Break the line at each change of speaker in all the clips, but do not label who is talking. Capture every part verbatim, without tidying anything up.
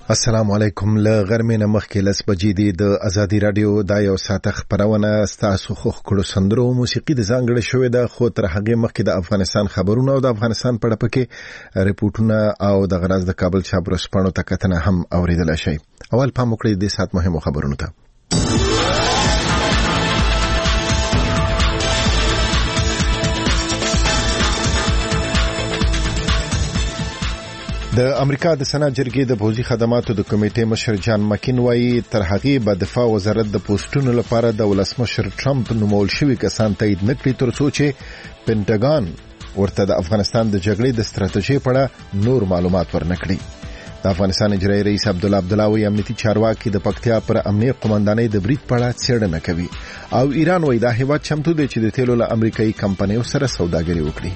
السلام علیکم. له غرمې نه مخکې لس بجې دي. د ازادي رادیو دا یو ساعته خبرونه ستاسو خوښ کړو سندرو موسیقي د ځانګړې شوې ده، خو تر هغې مخکې د افغانستان خبرونه او د افغانستان په اړه پکې ریپورټونه او د غراز د کابل چاپ ورځپاڼو ته کتنه هم اوریدلای شئ. اول پام وکړئ د ساعت مهمو خبرونو ته. د امریکا د سنا جرګې د پوځي خدماتو د کمیټې مشر جان مکین وایي تر هغې به دفاع وزارت د پوسټونو لپاره د ولسمشر ټرمپ نومول شوي کسان تایید نه کړي تر څو چې پینټاګان ورته د افغانستان د جګړې د ستراتیژۍ په اړه نور معلومات ورنکړي. د افغانستان اجرایي رئیس عبدالله عبدالله وایي امنیتي چارواکي د پکتیا پر امنیه قومندانۍ د برید په اړه څېړنه کوي او ایران وایي دا هیواد چمتو دی چې د تیلو له امریکایي کمپنیو سره سوداګري وکړي.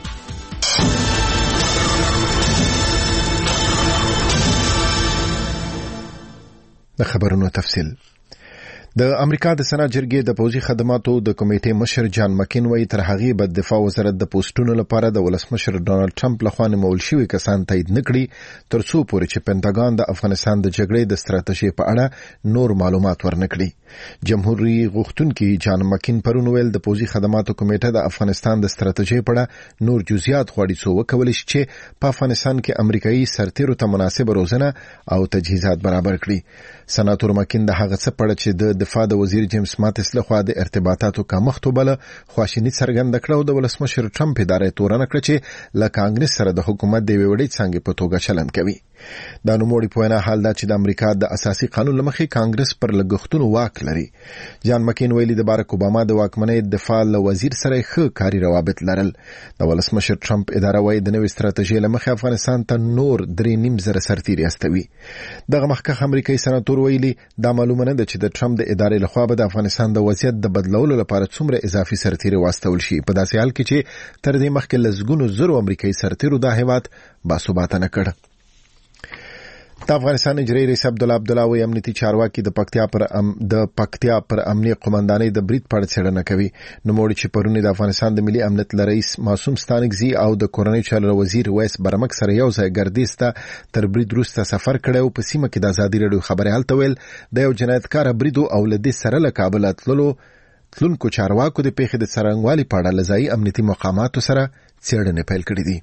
د خبرونو تفصیل. د امریکا د سنا جرګې د پوځي خدماتو د کمیټې مشر جان مکین وایي تر هغې به دفاع وزارت د پوسټونو لپاره د ولسمشر ډانلډ ټرمپ لخوا نومول شوي کسان تایید نه کړي تر څو پورې چې پینټاګان د افغانستان د جګړې د ستراتیژۍ په اړه نور معلومات ورنکړي. جمهوریت غوښتونکي جان مکین پرون ویل د پوځي خدماتو کمیټه د افغانستان د ستراتیژۍ په اړه نور جزئیات غواړي څو وکولای شي چې په افغانستان کې امریکایي سرتیرو ته مناسب روزنه او تجهیزات برابر کړي. سناتور مکین د هغه څه په اړه چې د دفاع د وزیر جیمز ماتس لخوا د ارتباطاتو کمښت وبله خواشیني څرګنده کړه او د ولسمشر ټرمپ ادارې تورنه کړه چې له کانګرس سره د حکومت د ویوړې څنګه په توګه چلند کوي. دا نوموړي په وینا حال دا چې د امریکا د اساسي قانون لمخې کانګرس پر لګښتونو واک لري. جان مکین ویلي د بارک اوباما د واکمنۍ دفاع له وزیر سره ښه کاري روابط لرل. د ولسمشر ټرمپ اداره وایي د نوې ستراتیژۍ لمخې افغانستان ته نور درې نیم زره سرتیري استوي. دغه مخکښ امریکایي سناتور ویلي دا معلومه نه ده چې د ټرمپ د ادارې لخوا به د افغانستان د وضعیت د بدلولو لپاره څومره اضافي سرتیري واستول شي په داسې حال کې چې تر دې مخکې لسګونو زرو امریکایي سرتیرو دا هیواد باثباته نه کړ. د افغانستان اجرایي رئیس عبدالله عبدالله وایي امنیتي چارواکي د پکتیا پر ام د پکتیا پر امنیه قومندانۍ د برید په اړه څېړنه کوي. نوموړي چې پرون د افغانستان د ملي امنیت رئیس معصوم ستانکزي او د کورنۍ چارو وزیر ویس برمک سره یو ځای ګردیز ته تر برید وروسته سفر کړی او په سیمه کې د ازادي راډیو خبرې هلته ویل د یو جنایتکار برید او له دې سره له کابل تللو تلونکو چارواکو د پیښې د څرنګوالي په اړه له ځایي امنیتي مقاماتو سره څېړنې پیل کړې دي.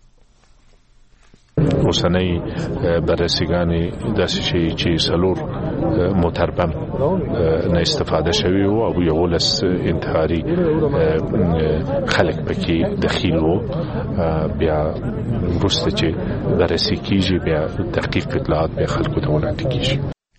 اوسنۍ بررسیګانې داسې شي چې څلور موټر بم نه استفاده شوی او یولس انتحاري خلک پکې دخیل وو. بیا وروسته چې بررسي کیږي بیا تحقیق اطلاعات بیا خلکو ته وړاندې کیږي.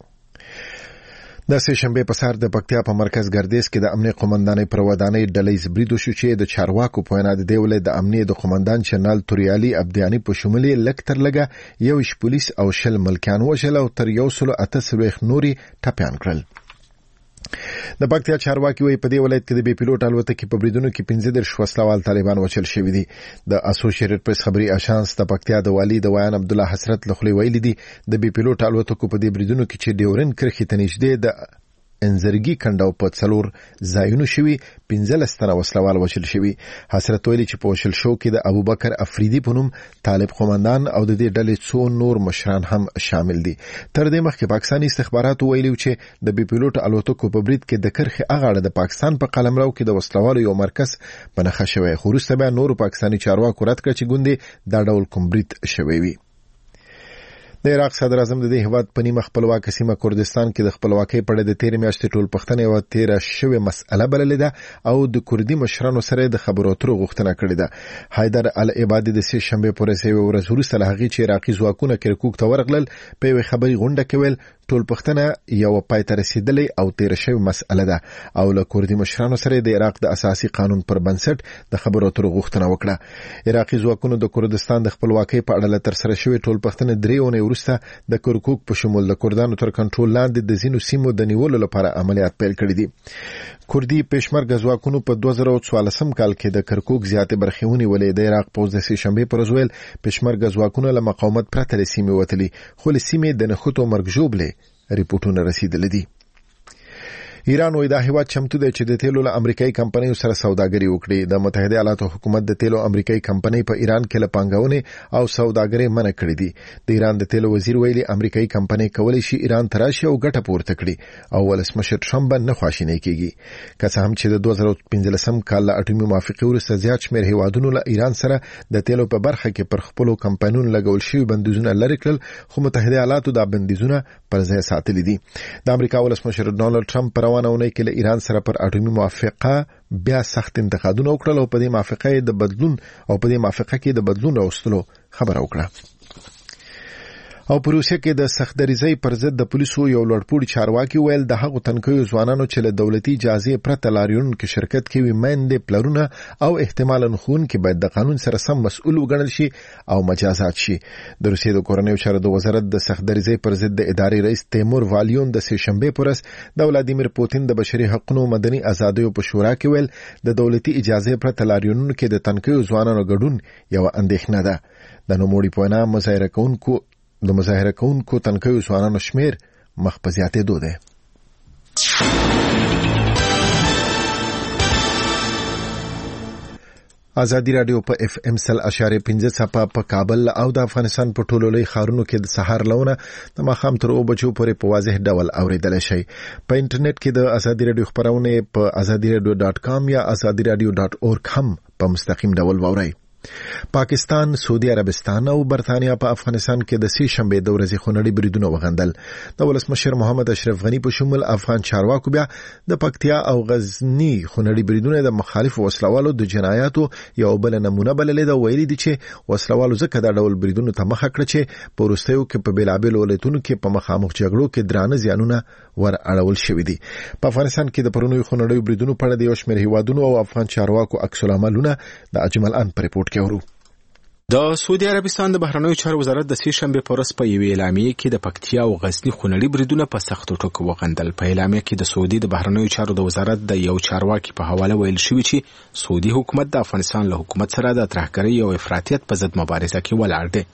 د سه شنبه په سهار د پکتیا په مرکز ګردیز کې د امنیه قومندانۍ پر ودانۍ ډلې برید وشو چې د چارواکو په وینا د دولت د امنیه د قومندان جنرال توریالي عبدیانی په شمول لک تر لګه یو ش پولیس او شل ملکیان وژل او تر یو سل اته سلويخ نوري ټپيان کړل. د پکتیا چارواکي وایي په دې ولایت کې د بي پیلوټ الوتکې په بریدونو کې پنځه دېرش وسلوال طالبان وژل شوي دي. د اسوسییټډ پریس خبري اژانس د پکتیا د والي د ویان عبد الله حسرت لخوا ویلي دي د بي پیلوټ الوتکو په دې بریدونو کې چې ډیورن کرخي ته نږدې د انزرګي کنداو په څلور ځایونو شوي پنځلس تنه وسلوال وژل شوي. حسرت ویلي چې په وژل شو کې د ابوبکر افریدي په نوم طالب قومندان او د دې ډلې څو نور مشران هم شامل دي. تر دې مخکې پاکستاني استخباراتو ویلي چې د بي پیلوټ الوتکو په برید کې د کرخي اغاړه د پاکستان په قلمرو کې د وسلوالو یو مرکز په نښه شوی، خو وروسته بیا نور پاکستاني چارواکو رد کړ چې ګوندې دا ډول کوم برید شوی وي. د عراق صدر اعظم د دې هیواد په نیمه خپلواکه سیمه کردستان کې د خپلواکۍ په اړه د تیر میاشتې ټول پښتنې او تیر شوی مسأله بللې ده او د کردي مشرانو سره د خبرو اترو غوښتنه کړې ده. حیدر العبادي د سه شنبه پر ورځ ورځ وروسته له هغې چې عراقي ځواکونه کرکوک ته ورغلل په یوه خبري غونډه کې ویل ټول پښتنه یو پای ته رسیدلې او تیر شوی مسأله ده او له کردي مشرانو سره د عراق د اساسي قانون پر بنسټ د خبرو اترو غوښتنه وکړه. عراقي ځواکونو د کردستان د خپلواکۍ په اړه تر سره شوی ټول پښتنه درېونه وروسته د کرکوک په شمول د کردانو تر کنټرول لاندې د زینو سیمو د نیولو لپاره عملیات پیل کړي دي. کردي پېشمرګه ځواکونو په دوه زره څوارلسم کال کې د کرکوک زیاتې برخې ونیولې. د عراق پوځ د سه شنبه پر ورځ ویل پېشمرګه ځواکونه له مقاومت پرته له سیمې وتلي، خو له سیمې د نخودو مرګ ژوبلې ریپورتونه رسیدلې دي. ایران وایي دا هیواد چمتو دی چې د تیلو له امریکایي کمپنیو سره سوداګري وکړي. د متحده ایالاتو حکومت د تیلو امریکایي کمپنۍ په ایران کې له پانګونې او سوداګرۍ منع کړې دي. د ایران د تیلو وزیر ویلي امریکایي کمپنۍ کولی شي ایران ته راشي او ګټه پورته کړي او ولسمشر ټرمپ به نه خواشینی کیږي. که څه هم چې د دوه زره پنځلسم کال له اټومي موافقې وروسته زیات شمېر هیوادونو له ایران سره د تیلو په برخه کې پر خپلو کمپنیونو لګول شوي بندیزونه لرې کړل، خو متحده ایالاتو دا بندیزونه پر ځای ساتلي دي. د امریکا ولسمشر ډونالد ټرمپ په روانه اونۍ کې له ایران سره پر اټومي موافقه بیا سخت انتقادونه وکړل او په دې موافقه د بدلون او په دې موافقه کې د بدلون راوستلو خبره وکړه. او په روسیه کې د سختدریزۍ پر ضد د پولیسو یو لوړپوړي چارواکي ویل د هغو تنکیو ځوانانو چې له دولتي اجازې پرته لاریون کې شرکت کوي میندې، پلرونه او احتمالاً ښوونکي باید د قانون سره سم مسؤل وګڼل شي او مجازات شي. د روسیې د کورنیو چارو د وزارت د سختدریزۍ پر ضد د ادارې رئیس تیمور والیون د سه شنبې په ورځ د ولادیمیر پوتین د بشري حقوقو مدني ازادیو په شورا کې ویل د دولتي اجازې پرته لاریونونو کې د تنکیو ځوانانو ګډون یو اندېښنه ده. د نوموړي په وینا مظاهره کوونکو د مظاهره کوونکو تنکیو ځوانانو شمیر مخ په زیاتېدو دی. ازادي رادیو په اف ام سل اشاره پنځه صفه په کابل او د افغانستان په ټولو لوی ښارونو کې د سحر لونه د ماښام تر اوه بجو پورې په واضح ډول اوریدل شي. په انټرنیټ کې د ازادي رادیو خبرونه په ازادي رادیو ډاټ کام یا ازادي رادیو ډاټ اورګ هم په مستقیم ډول واورئ. پاکستان، سعودي عربستان او برتانیا په افغانستان کې د سه شنبې د ورځې خونړي بریدونه وغندل. د ولسمشر محمد اشرف غنی په شمول افغان چارواکو بیا د پکتیا او غزنی خونړي بریدونه د مخالف وسلوالو د جنایاتو یو بل نمونه بللې ده. ویلي دي چې وسلوالو ځکه دا ډول بریدونه ته مخه کړه چې په وروستیو کې په بیلابیلو ولایتونو کې په مخامخ جګړو کې درانه زیانونه ور اړول شوي دي. په افغانستان کې د پرونیو خونړیو بریدونو په اړه د یو شمېر هیوادونو او افغان چارواکو عکس العملونه د اجمل ان په ریپورت
د سعودي عربستان د بهرنیو چارو وزارت د سه شنبې په ورځ په یوې اعلامیه کې د پکتیا او غزنی خونړي بریدونه په سختو ټکو وغندل. په اعلامیه کې د سعودي د بهرنیو چارو د وزارت د یو چارواکي په حواله ویل شوی چې سعودي حکومت د افغانستان له حکومت سره د ترهګرۍ او افراطیت په ضد مبارزه کې ولاړ دی.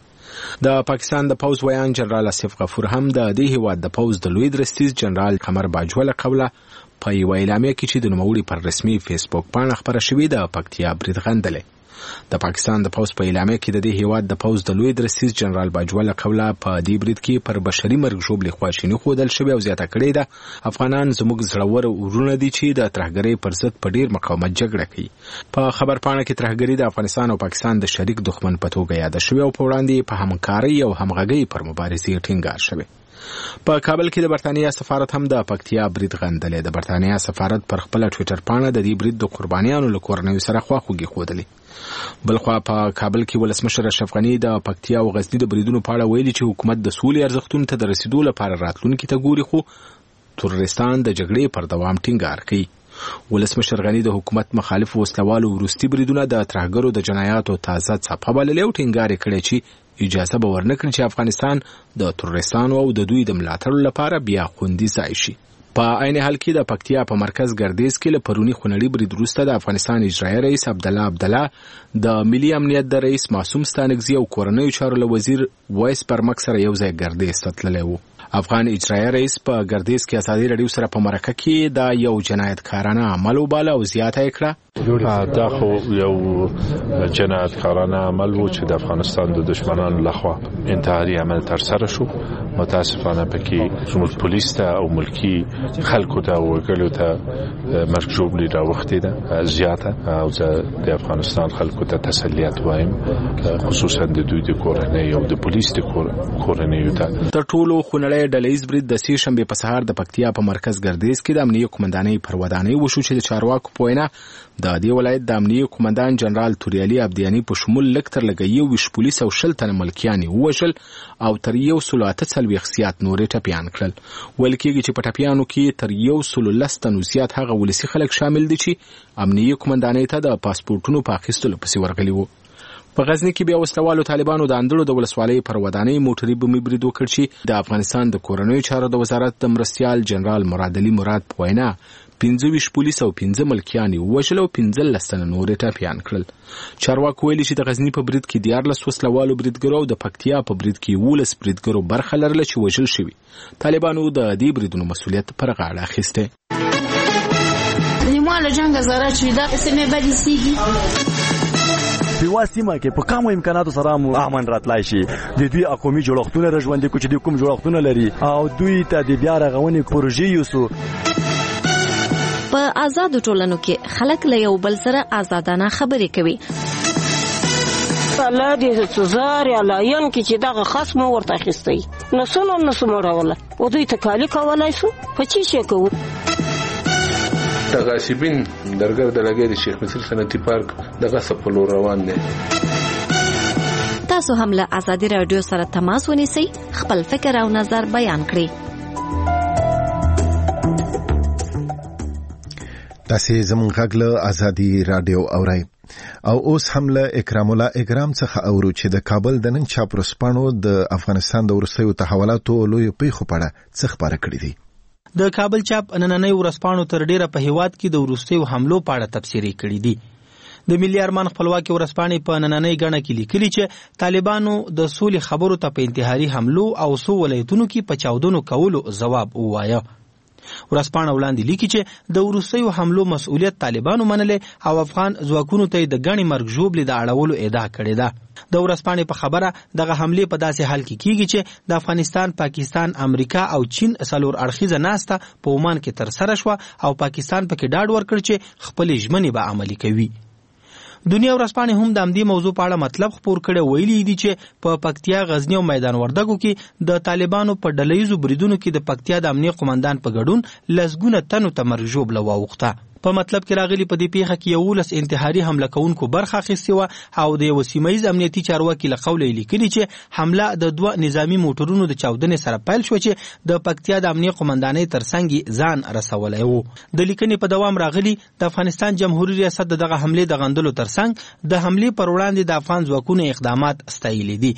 د پاکستان د پوز ویان جنرال اسف غفور هم د دې هیواد د پوز د لوی درستیز جنرال قمر باجوه له قوله په یو اعلامیه کې چې د نوموړي پر رسمي فیسبوک پاڼه خبره شوې ده پکتیا برید غندلې. د پاکستان د پوز په اعلامیه کې د دې هیواد د پوز د لوی درستیز جنرال باجوه له قوله په دې برید کې پر بشري مرګ ژوبلې خواشیني ښودل شوې او زیاته کړې ده افغانان زموږ زړور ورونه دي چې د ترهګرۍ پر ضد په ډیر مقاومت جګړه کوي. په خبرپاڼه کې ترهګري د افغانستان او پاکستان د شریک دښمن په توګه یاد شوې او په وړاندې په همکارۍ او همغږۍ پر مبارزې ټینګار شوی. په کابل کې د برتانیا سفارت هم د پکتیا برید غندلې. د برتانیا سفارت پر خپل ټوئیټر پاڼه د دې برید د قربانیانو له کورنیو سره خواخوږي ښودلې. بلخوا په کابل کې ولسمشر اشرف غنی د پکتیا او غزنی د بریدونو په اړه ویلي چې حکومت د سولې ارزښتونو ته د رسیدو لپاره راتلونکي ته ګوري، خو ترورستان د جګړې پر دوام ټینګار کوي. ولسمشر غنی د حکومت مخالف وسلوالو وروستي بریدونه د ترهګرو د جنایاتو تازه څپه بللې او ټینګار کړی چې اجازه به ورنکړي چې افغانستان د ترورستانو او د دوی د ملاتړ لپاره بیا خوندي ځای شي. په عین حال کې د پکتیا په مرکز ګردیز کې له پرونی خونړي برید وروسته د افغانستان اجرایي رئیس عبدالله عبدالله د ملي امنیت د رئیس معصوم ستانکزي او کورنیو چارو له وزیر وایس پرمک سره یو ځای ګردیز ته تللی و. افغان اجرایي رئیس په ګردیز کې ازادي رادیو سره په مرکه کې دا یو جنایتکارانه عمل وباله او زیاته یې کړه.
دا خو یو جنایتکارانه عمل و چې د افغانستان د دشمنانو لخوا انتحاري عمل ترسره شو. متاسفانه پکې زموږ پولیس ته او ملکی خلکو ته او وګړو ته مرګ ژوبلې راوختې ده زیاته، او د افغانستان خلکو ته تسلیت وایم، خصوصا د دوی د کورنۍ او د پولیس د کورنۍ ته.
تر ټولو خونړی ډلهیز برید د سه شنبې په سهار د پکتیا په مرکز ګردیز کې د امنیه قومندانۍ پر ودانۍ وشو چې د چارواکو په وینا د دې ولایت د امنیه قومندان جنرال توریالي عبدیانی په شمول لږ تر لږه یو ویشت پولیس او شل تنه ملکیان ووژل او تر یو سلو اته څلوېښت زیات نورې ټپیان کړل. ویل کېږي چې په ټپیانو کې تر یو سلو لس تنو زیات هغه ولسي خلک شامل دي چې امنیه قومندانۍ ته د پاسپورټونو په اخیستلو پسې ورغلي وو. په غزنی کې بیا وسلوالو طالبانو د اندړو د ولسوالۍ پر ودانۍ موټري بمي برید وکړ چې د افغانستان د کورنیو چارو د وزارت د مرستیال جنرال مراد علي مراد په وینا پنځه ویشت پولیس او پنځه ملکیان وژل او پنځلس تنه نور ټپیان کړل. چارواکو ویلي چې د غزني په برید کې دیارلس وسلوالو بریدګرو او د پکتیا په برید کې یولس بریدګرو برخه لرله چې وژل شوي. طالبانو د دې بریدونو مسؤلیت پر غاړه اخیستی.
ما له جنګ زاره چې دا سیمه بدې سیږي
په واسطه کې په کومو امکاناتو سره مو امن راتلای شي. د دوی اقومي جوړښتونه رژوندې کوچ د کوم جوړښتونه لري او دوی ته د بیا رغونې پروژې یوسو.
په آزاد ټولنو کې خلک له یو بل سره آزادانه خبرې کوي.
الله دې تزار یا لاین کې چې دغه خصم ورته اخیستی نو سنو نو سموروله او دوی ته کالی کولای شو په چی شي کوو.
غاصبین درګر د لګي د شیخ مسیح صنعتي پارک دغه سپلو روان دي.
تاسو هم له آزادي رادیو سره تماس ونیسئ، خپل فکر او نظر بیان کړئ.
تاسو زموږ غږ له آزادي رادیو اورئ. او اوس هم له اکرام الله اکرام څخه اورو چې د کابل د نن چاپ رسپانو د افغانستان د وروستیو تحولاتو لوی پیښو په اړه څه خبره کړې دي.
د کابل چاپ نننۍ ورځپاڼو تر ډیره په هیواد کې د وروستیو حملو په اړه تبصرې کړې دي. د ملي ارمان خپلواکي ورځپاڼې په نننۍ غڼه کې لیکلي چې طالبانو د سولې خبرو ته په انتحاري حملو او سو ولایتونو کې په چاودنو کولو ځواب ووایه. ورځپاڼه وړاندې لیکي چې د وروستیو حملو مسؤلیت طالبانو منلې او افغان ځواکونو ته د غني مرګ ژوبلې د اړولو ادعا کړې ده. د ورځپاڼې په خبره دغه حمله په داسې حال کې کیږي چې د افغانستان، پاکستان، امریکا او چین څلور اړخیزه ناسته په عمان کې تر سره شو او پاکستان پکې ډاډ ورکړ چې خپل ژمنې به عملي کوي. دنیا ورځپاڼې هم د همدې موضوع په اړه مطلب خپور کړی، ویلي دي چې په پکتیا، غزنی او میدان وردګو کې د طالبانو په ډلهیزو بریدونو کې د پکتیا د امنیه قومندان په ګډون لسګونه تنو ته مرګ ژوبله واوښته. په مطلب کې راغلي په دې پیښه کې یولس انتحاري حمله کوونکو برخه اخیستې وه او د یو سیمهیز امنیتي چارواکي له قوله یې لیکلي چې حمله د دوه نظامي موټرونو د چاودنې سره پیل شوه چې د پکتیا د امنیه قومندانۍ تر څنګ ځان رسولی و. د لیکنې په دوام راغلي د افغانستان جمهوریت ریاست دغه حملې د غندلو تر څنګ د حملې پر وړاندې د افغان ځواکونو اقدامات ستایلي دي.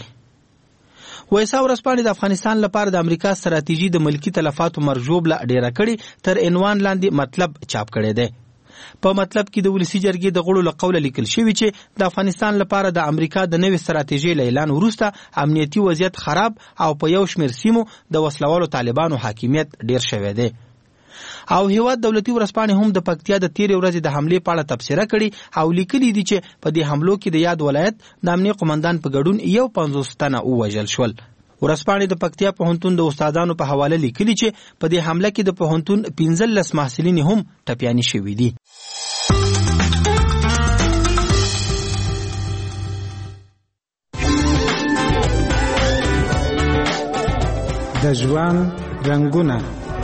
ویسا ورځپاڼې د افغانستان لپاره د امریکا ستراتیژي د ملکی تلفاتو مرګ ژوبله ډیره کړې تر عنوان لاندې مطلب چاپ کړی دی. په مطلب کې د ولسی جرګې د غړو له قوله لیکل شوی چې د افغانستان لپاره د امریکا د نوې ستراتیژۍ له اعلان وروسته امنیتي وضعیت خراب او په یو شمېر سیمو د وسلوالو طالبانو حاکمیت ډیر شوی دی. او هیواد دولتي ورځپاڼې هم د پکتیا د تیرې ورځې د حملې په اړه تبصره کړې او لیکلي دي چې په دې حملو کې د یاد ولایت د امنیه قومندان په ګډون یو پنځوس تنه ووژل شول. ورځپاڼې د پکتیا پوهنتون د استادانو په حواله لیکلي چې په دې حمله کې د پوهنتون پنځلس محصلین هم ټپیانې شوي دي.
د ژوند رنګونه.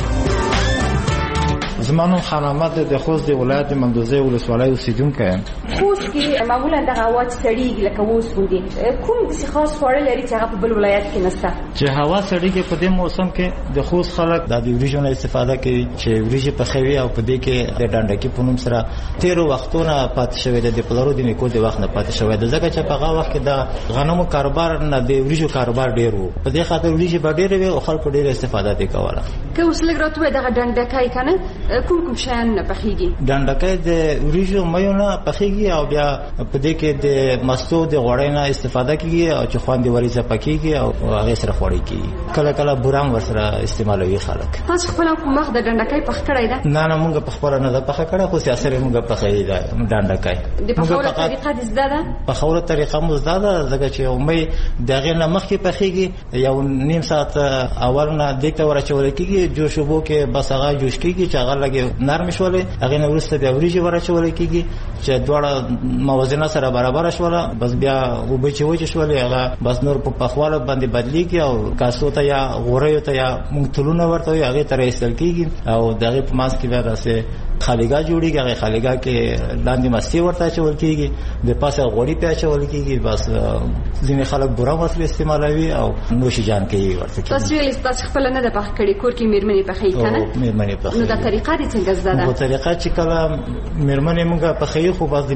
زمانو خان احمد د خوست د ولایت مندوزه ولسوالۍ اوسیدونکی یم.
خوست کې معمولا دغه هوا چې سړیږي لکه اوس غوندې کوم داسې خاص خواړه لري چې هغه په بل ولایت کې نشته؟
چې هوا سړیږي په دې موسم کې د خوست خلک د وریجو نه استفاده کوي چې وریجې پخوي او په دې کې د ډانډکي په نوم سره تیرو وختونه پاتې شوی دی، د پلرو د نیکو د وخت نه پاتې شوی دی، ځکه چې په هغه وخت کې د غنمو کاروبار نه د وریجو کاروبار ډیر وو، په دې خاطر وریجې به ډېرې وي او خلکو ډېره استفاده یې کوله.
که اوس لږ راته ووایې دغه ډانډکی که نه کوم کوم شیان نه پخېږي؟
ډانډکی د وریجو میو نه پخېږي او بیا په دې کې د مستو د غوړۍ نه استفاده کیږي او چې خوند یې وریځه پکېږي او هغې سره خوړی کېږي. کله کله بورام ورسره استعمالوي خلک.
تاسو خپله کوم وخت د ډانډکی پخ کړی ده؟
نه نه مونږ په خپله نه ده پخه کړی، خو سیاسر یې مونږ پخوي ده ډانډکی.
د پخولو طریقه دې زده ده؟
پخولو طریقه مو زده ده، ځکه چې می د هغې نه مخکې پخېږي، یو نیم ساعت اول نه دیګ ته ور کېږي، جوش اوبو کې بس هغه جوش کېږي چې هغه لږ نرم شولې، هغې نه وروسته بیا وریجې ور اچولی کېږي چې دواړه موازنه سره برابره شوله، بس بیا اوبه چې وچې شولې هغه بس نور په پخواله باندې بدلېږي او کاسو ته یا غوریو ته یا مونږ تلونه ورته وایو هغې ته راایستل کېږي او د هغې په منځ کې بیا داسې خالیګاه جوړېږي، هغې خالیګاه کې لاندې مستې ورته اچول کېږي، د پاسه غوړي پې اچول کېږي، بس ځینې خلک بورم ورسره استعمالوي او نوشي جان کوي ورته.
تاسو ویلې تاسو خپله نه ده پخ کړې، کور کې مېرمنې پخوي که نه؟
مېرمنې پخوي.
نو دا طریقه دې څنګه زده ده؟
نو طریقه چې کله مېرمنې مونږ پخوي خو بس د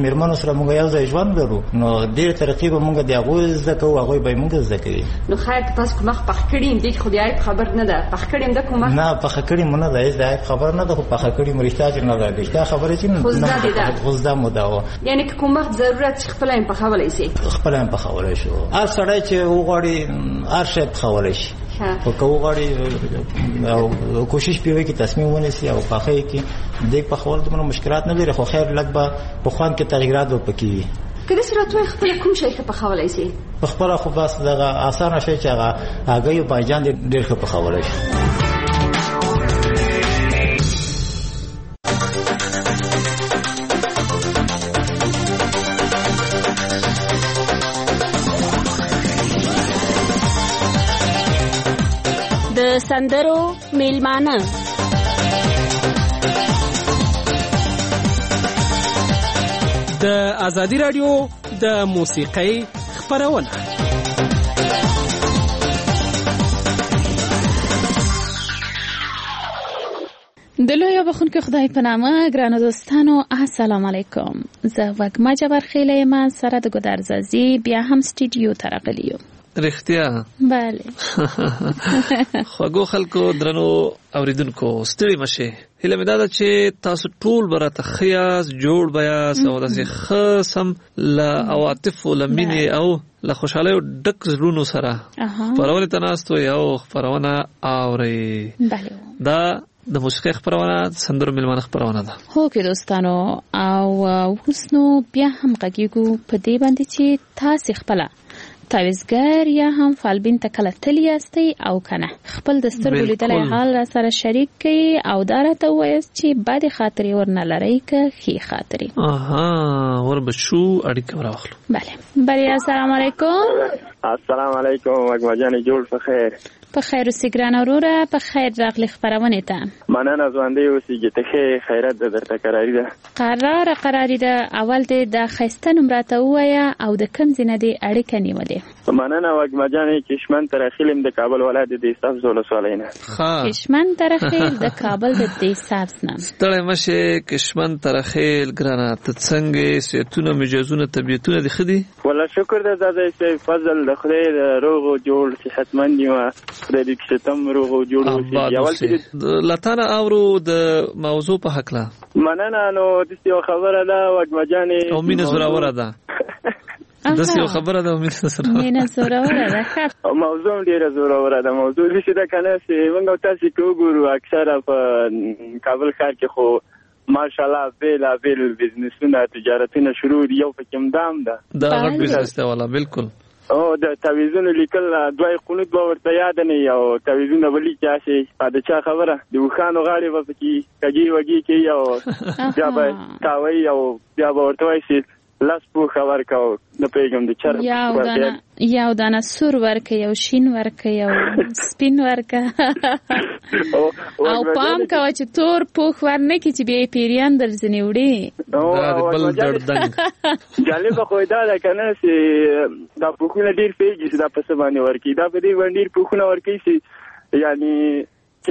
میرمنو سره موږ یو ځای ژوند لرو نو ډېر ترقی به موږ د هغوی زده کوو هغوی به یې موږ زده کوي.
نو خیر ته تاسو کومه پخ کړي یم دې خو د عیب خبر نه ده پخ کړي یم د کومه
نه پخ کړي مو نه ده د عیب خبر نه ده خو پخ کړي مو رښتیا چې نه ده رښتیا خبره چې نه خو زده مو ده
یعنی که کومه ضرورت خپل هم پخولی شي
خپل هم پخولی شو هر سړی چې وغواړي هر شی پخولی شي خو که وغواړي کوشش پې وکړي تصمیم ونیسي او پخی کړي دې پخول دومره مشکلات نه لري خو خیر لږ به په خوند کې تغییرات به پکې وي.
که داسې راته خپله کوم شی ښه پخولی شي؟
په خپله خو بس دغه اسانه شی چې هغه هګۍ او بانجان ډېر ښه پخولی شي.
د سندرو میلمانه
د ازادي رادیو د موسیقۍ خپرونه
د لوی بخونکو خدای په نامه ګرانو دوستانو السلام علیکم. زه وګما جبر خیله یم سره د ګدارزازي بیا هم سټوډیو ته راغلی یم.
رښتیا
bale
خواږو خلکو درنو اوریدونکو ستړي مشه هله مې دا چې تاسو ټول برته خیاس جوړ بیاس او داسې خاصم لا عواطف او لمینه او لا خوشاله ډک زړونو سره پرونه تناستو یو پرونه اوري دا د موسیقي خبرونه سندرو میلمانه خبرونه ده.
هو کې دوستانو او وسنو بیا هم غږیږو په دې باندې چې تاسو خپل تعویزګر یا هم فالبین ته کله تلی یاستئ او کنه خپل د سترګو لیدلې حال را سره شریک کړئ او دا راته ووایاست چې بدې خاطرې ورنه لرئ که ښې خاطرې.
اها وربشو اړیکه راوخلو.
بله بریا السلام علیکم.
السلام علیکم وګما جان جوړ په خیر.
په خیر اوسې ګرانه وروره په خیر راغلې خپرونې ته.
مننه ژوندی اوسېږي ته ښې خیرات ده درته قراري ده.
قراره قراري ده. اول دې د ښایسته نوم راته ووایه او د کوم ځای نه دې اړیکه نیولې؟
مننه وګما جانې کشمن ترخیل یم د کابل ولایت د دې سبز ولسوالۍ نه.
کشمن ترخیل د کابل د دې سبز نه.
ستړی مشه کشمن ترخیل ګرانه ته څنګه صحتونه مجازونه طبیعتونه دي ښه دي؟
والله شکر ده زاده صاحب فضل د خدای د روغ او جوړ صحتمند یم د دې چې تم روغ او جوړ اوسې.
اول لاتانه اورو د موضوع په حق لا
مننه نو د څه خبره ده وګما جانې
او مینه زوراوره ده د څه خبره ده مینه زوراوره
مینه زوراوره ده
موضوع ډیره زوراوره ده. موضوع دې چې دا کنه چې موږ تاسو کوو اکثره په کابل ښار کې خو ماشاءالله بیل بیل بزنسونه تجارتونه شروع یو پکې دام ده
دا غټ بزنس دی والا بالکل.
او د تعویذونو لیکل دوی قنوت به ورته یاد نه یو تعویذونه ولي چې دا چا خبره د وخانو غاړي به پکې کږي وږي کې یو بیا به تاوي او بیا به ورته وایي لاس په خبر کاو نه پیغام د چر
یو دانه یو دانه سور ورکه یو شین ورکه یو سپین ورکه او پام کوه چې تور پوخ ورنه کې چې بیا پیریان درځنی وړي
دا د بل دردنګ
جالب خو دا ده کنه چې دا پوخونه ډیر پیږي چې دا په څه باندې ورکی دا په دې باندې پوخونه ورکی چې یعنی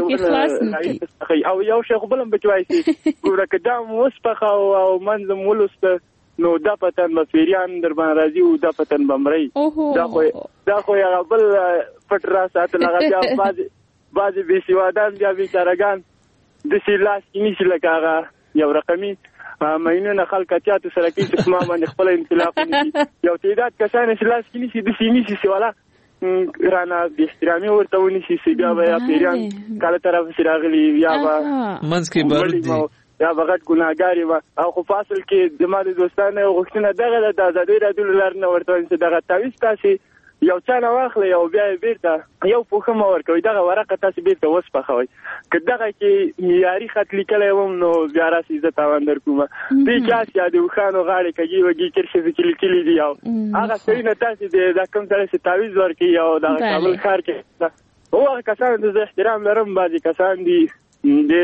او یو شیخ بلم بچوای شي ګوره کدام وسپخه او منظم ولسته نو دا پتن به پیریان در باندې راځي او دا پتن بمري دا خو دا خو یو بل پټ را ساتل هغه بیا باز باز به سیوادان بیا بیچارهګان د سیلاس کې نشي لکه یو رقمي مینه خلک چاته سره کې چې ما باندې خپل انطلاق نشي یو تعداد کسان سیلاس کې نشي د سینې شي سواله رانا د احترامي ورته ونشي سی بیا بیا پیریان کله طرف سراغلی بیا با
منځ کې بارد
یا بغت ګناګاری و او خو فاصل کې د مال دوستانه غوښتنه دغه د آزادۍ رادیو لرنه ورته چې دغه تعویض تاسو یو چا نه واخلې او بیا بیرته یو پوښه مور کوي دغه ورقه تاسو بیرته وسپخوي که دغه کې معیاري خط لیکلی وم نو بیا راسي زه تاوان در کوم دې چا چې د وخانو غاړې کږي وږي کرښې کې لیکلي دي او هغه سړي نه تاسو د کوم سره چې تعویض ورکوي او د کابل ښار کې او هغه کسان د احترام لرم بعضې کسان دي ډېر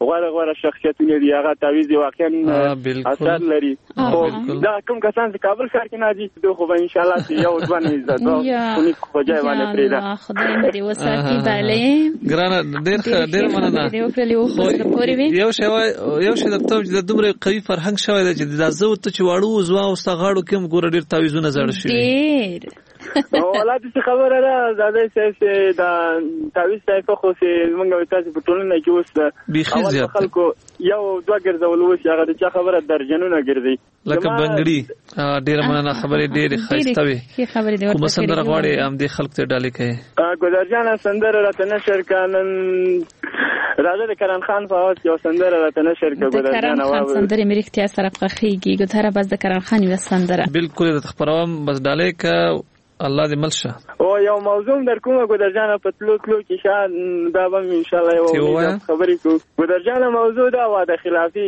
غوړه غوړه شخصیتونه دي هغه تعویض واقعا اثر لري خو دا کوم کسان چې کابل ښار کې ناجي دوی خو به ان شاء الله یو ځوان عزت او کونی خو ځای باندې پریدا
خدای دې وساتي bale
ګرانه ډېر ډېر مننه یو شی یو شی د ته د دومره قوي فرهنګ شوی دی چې د زو ته چې واړو زوا او ستغاړو کوم ګور ډېر تعویضونه زړ شي
ډېر ولادت څه خبره ده زاده چې دا تعویض ځای خو چې موږ تاسو په ټولنه کې اوس اول خلکو یو دوه ګرځول وش هغه د چا خبره درجنونه ګرځي
لکه بنګړي ډېر مننه خبرې ډېر ښایسته وي
ښه خبرې دی
کوم سندره غواړي ام دې خلک ته ډالې کوي
ګودرجان سندره راته نشر کانن راځه د کرن خان په اواز یو سندره راته نشر کوي ګودرجان
اواز سندره مې رښتیا سره خوښیږي ګوتره بس د کرن خان یو سندره
بالکل د خبروم بس ډالې ک الله دې ملشه
او یو موضوع در کومه ګودرجان په تلو تلو کې شاید دا به ان شاء الله یو خبرې کو ګودرجان موضوع دا واده خلافی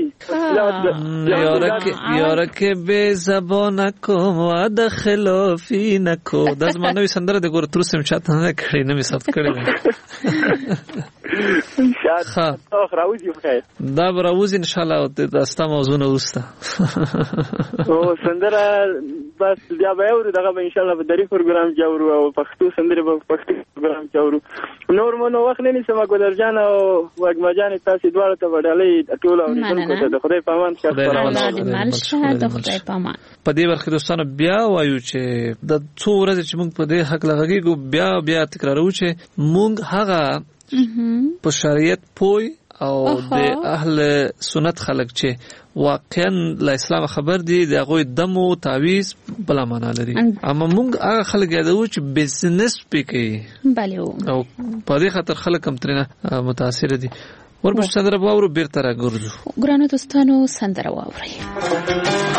یارکه به زبان کوم واده خلافی نکو د زمانوي سندره د ګور تر سم چاته نه کړی نه می ثبت کړی
ان شاء الله خو راوځي بخیر
دا به راوځي ان شاء الله د استا موضوع نه وسته
او سندره بس بیا به ورو دغه ان شاء الله په دری پروګرام جوړو او پښتو سندره په پښتو پروګرام جوړو نور مونږ وخت نه نیسم ګودرجان او وګمجان تاسو دواړه ته وډالې ټول اوریدونکو ته خدای پامان ښه
الله دې ملشه د خدای پامان
په دې ورخه دوستانو بیا وایو چې د څو ورځې چې موږ په دې حق لغږیږو بیا بیا تکرارو چې موږ هغه په شریعت پوي او د اهل سنت خلک چې واقعا له اسلام خبر دي د هغه دمو تعویض بلا معنا لري اما موږ هغه خلک یادو چې بزنس پکې
bale
او په دې خاطر خلک هم ترنه متاثر دي ورپسې سندره واورو بیرته راګرځو
ګرانو دوستانو سندره واورئ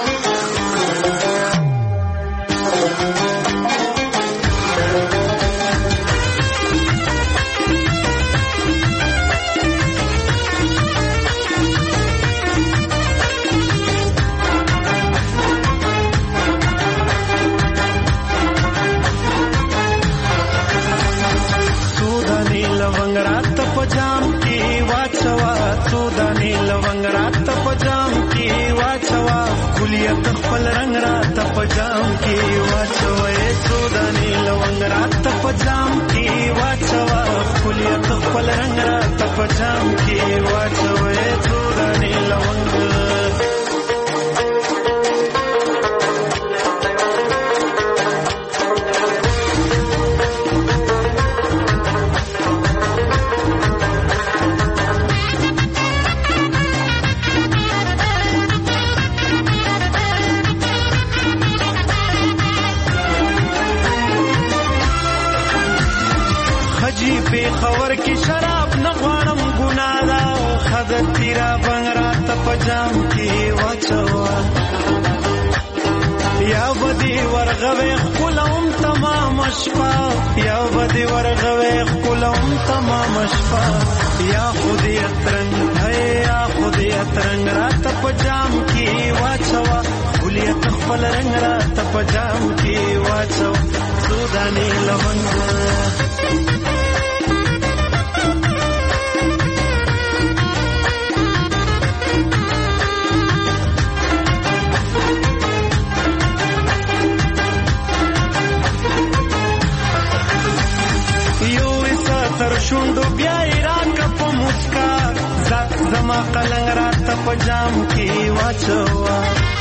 पजाम की वाचवा सोदानी लवंग रात पजाम की वाचवा कुलियत खपल रंग रात पजाम की वाचवा सोदानी लवंग रात पजाम की वाचवा कुलियत खपल रंग रात पजाम की वाचवा सोदानी लवंग पे खबर की शराब न वाणम गुनारा खदर तीरा बंगरा तपजाम की वाचवा या बदी वर्गवे कुलम तमाम अशफा या बदी वर्गवे कुलम तमाम अशफा या खुदियत रंग है या खुदियत रंग रात पजाम की वाचवा खुलियत खपल रंग रात पजाम की वाचवा सुदानी लवंग شوندو بیا ایران کا په مسکا ذات زما قلنګ رات په جام کې واچوا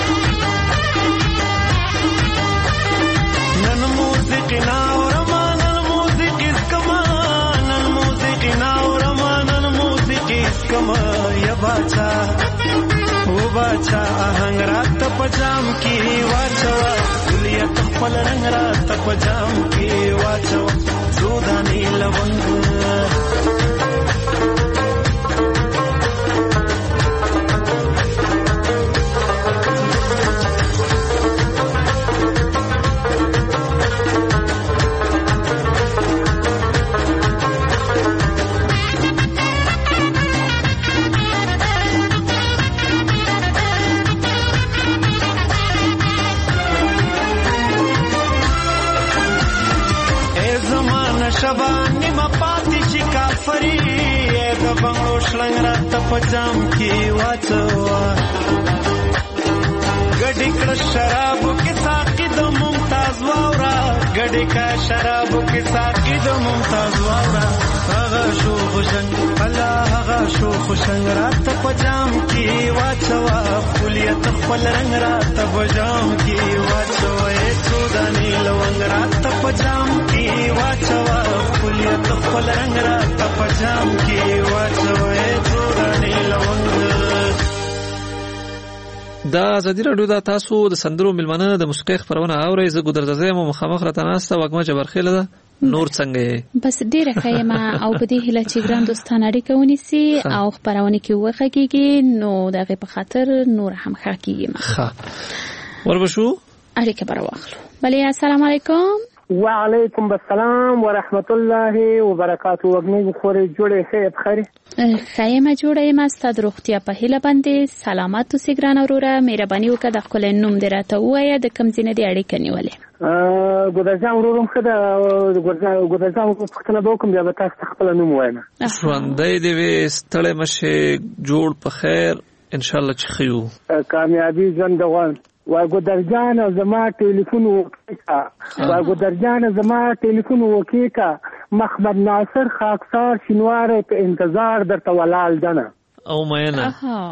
نن موسیقي نا ورمان نن موسیقي کما نن موسیقي نا ورمان نن موسیقي کما یا باچا او باچا آهنګ رات په جام کې واچوا کلیت خپل رنگ رات په جام کې واچوا سودانی لونگ شبانی مپات بنگلو شلنګ راته پجام کې واچوا ګډې کړه شرابو کې ساقي د ممتاز واورا ګډې کا شرابو کې ساقي د ممتاز واورا هغه شو خوشنګ الله هغه شو خوشنګ راته پجام کې واچوا خلیت خپل رنگ راته پجام کې واچوا څو دانی لونګ راته پجام کې واچوا خلیت خپل رنگ راته پجام کې واچوا څو دانی لونګ
دا ازادي راډیو دا تاسو د سندرو ملمنه د موسیقي خبرونه اورئ زه ګودر زایم مخامخ راته ناسته وګما جبرخیله ده نور څنګه
بس ډیره خیمه او په دې هله چې ګران دوستان اړیکه ونیسي او خبرونه کې وخګيږي نو دغه په خاطر نور هم خاکیږي
ښه وربشو
اړیکه بر واخلو بلې السلام علیکم
وعلیکم السلام ورحمت الله وبرکاته وګنی خوري جوړې ښه بخیر
خیمه جوړې ما ستاسو روغتیا په هله باندې سلامات اوسې ګران اوره مهرباني وکړه د خپل نوم دراته وایا د کم ځینې دی اړیکه نیولې
ګودرځان ورورم خدا ګودرځان پښتنه دوکم بیا به تاسو خپل نوم وایم
ژوندۍ دی ستړې مشه جوړ په خیر ان شاء الله چې خيو
کامیابی ژوند غواړم وا ګودرجان زما ټلیفون وکړه وا ګودرجان زما ټلیفون وکړه محمد ناصر خاکسار شینوار په انتظار درته ولال دنه
او مینه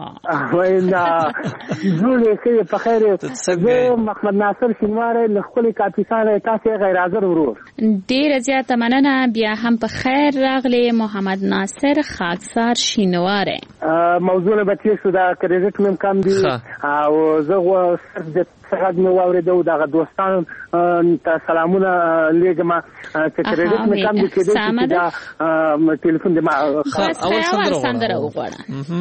وینا زولې کې په خیر زه محمد ناصر شینوار له خپل کاپیسانه تاسو غیر حاضر ورور
ډیر زیاته مننه بیا هم په خیر راغلی محمد ناصر خاکسار شینوار
موضوع به تاسو دا کریډټ مم کم دی او زه صرف د څنګه نو اوریدو دا دوستان ته سلامونه لګما چې کریډټ مې کم دي چې دا ټلیفون دې ما
اول سندره وغواړه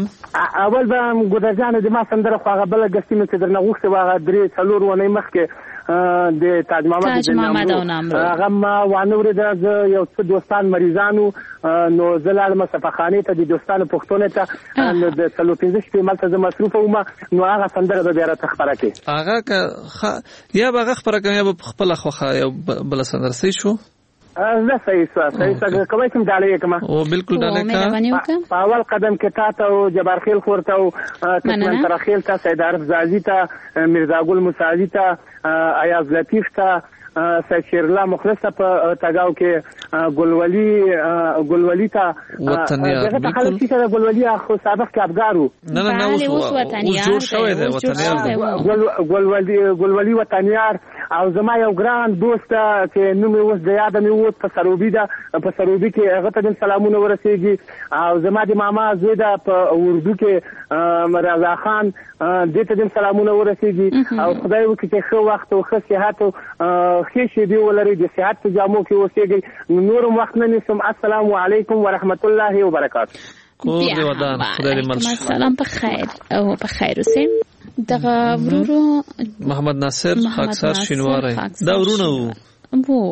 اول به ګودرجان دې ما سندره خو هغه بل غستینه چې درنه غوښته واغه درې څلور ونه مخکې د تاج محمد د نامرو هغه ما وانوري د یو څو دوستان مریضانو نو زلال مصفخانه ته د دوستانو پښتون ته د څلور پنځه شپې ملته د مصروف او ما نو هغه سندره به بیا تخبره کې
هغه یا به خبره کوي یا به خپل خوخه یو بل سندره سي شو
زه صحیح صحیح څنګه کوم چې مدالې کما
او بالکل ډالې
کا اول قدم کې تا ته او جبار خیل خورته او کمن تر خیل ته سید عارف زازی ته مرزا ګل مساعدی ته ایاز لطیف ته سشیرلا مخلص په تاګاو کې ګلولي ګلولي ته
وطنیار
دغه خلک چې ګلولي خو سابق کې افګارو
نه نه اوس
وطنیار
جوړ شوی دی وطنیار
ګلولي ګلولي وطنیار او زما یو ګران دوست چې نوم یې اوس د یاد مې ووت په سروبي ده په سروبي کې هغه ته سلامونه ورسېږي او زما د ماما زوی ده په اردو کې رضا خان دې ته سلامونه ورسېږي او خدای وکړي چې ښه وخت او ښه صحت او ښه شي دی ولري د صحت په جامو کې اوسېږي نور وخت نه نسم السلام علیکم ورحمت الله وبرکاته
کور دی ودان خدای دې مل
سلام په خیر او په خیر اوسئ دغه ورورو
محمد ناصر خاکسار شینواری دا ورونه
وو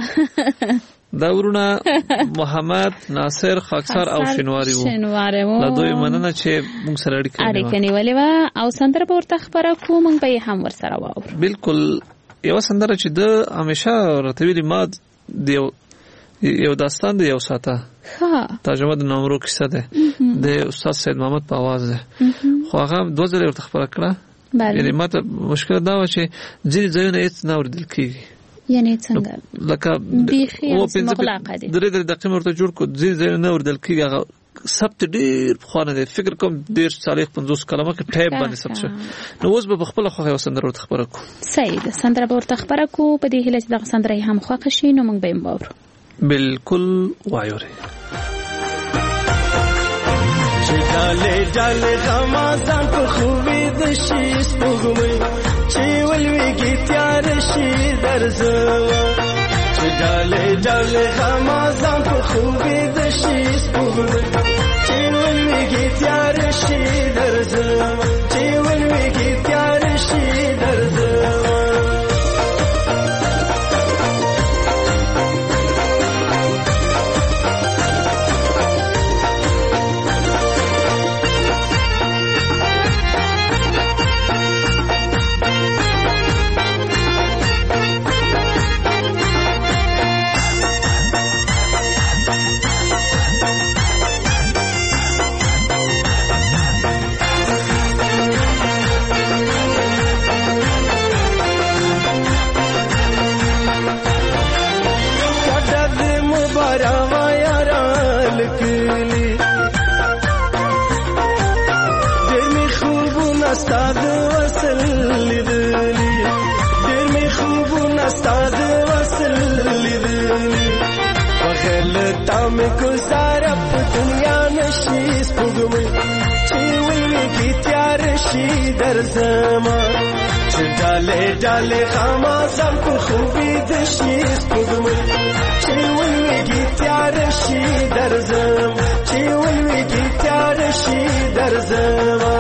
دا ورونه محمد ناصر خاکسار او شینواری وو
شینواری وو
دا دوی مننه چې موږ سره اړیکه
اړیکه نیولې و او سندره په ورته خبره کو موږ به هم ورسره واور
بالکل یو سندره چې د همیشه راتویلی ما دیو یو داستان دی یو ساته
ها
ترجمه د نامرو کیسه ده د استاد سید محمد په आवाज ده خو هغه دوه ځله ورته خبره کړه یعنی ماته مشکل دا و چې ځینې ځایونه هیڅ نه اوریدل کیږي
یعنی څنګه
لکه
او مغلقه دي
درې درې دقیقې ورته جوړ کو ځینې ځایونه نه اوریدل کیږي هغه سبت ډیر خوانه دي فکر کوم ډیر صالح پنځوس کلمه کې ټایپ باندې سب څه نو اوس به خپل خو یو سندره ورته خبره کو
صحیح ده سندره ورته خبره کو په دې هله چې د سندره هم خوښ شي نو موږ به یې باور
بالکل وایوري
چې ډاله ډاله غمازان په خوې د شي سپوږمۍ چې ولويږي تیار شي درځه چې ډاله ډاله غمازان په خوې د شي سپوږمۍ چې ولويږي تیار شي درځه چې ولويږي تیار شي درځه سپوږمۍ چې ولویږي تیار شي درځما چې ډالې ډالې خامازم په خوبې د شي سپوږمۍ چې ولویږي تیار شي درځم چې ولویږي تیار شي درځما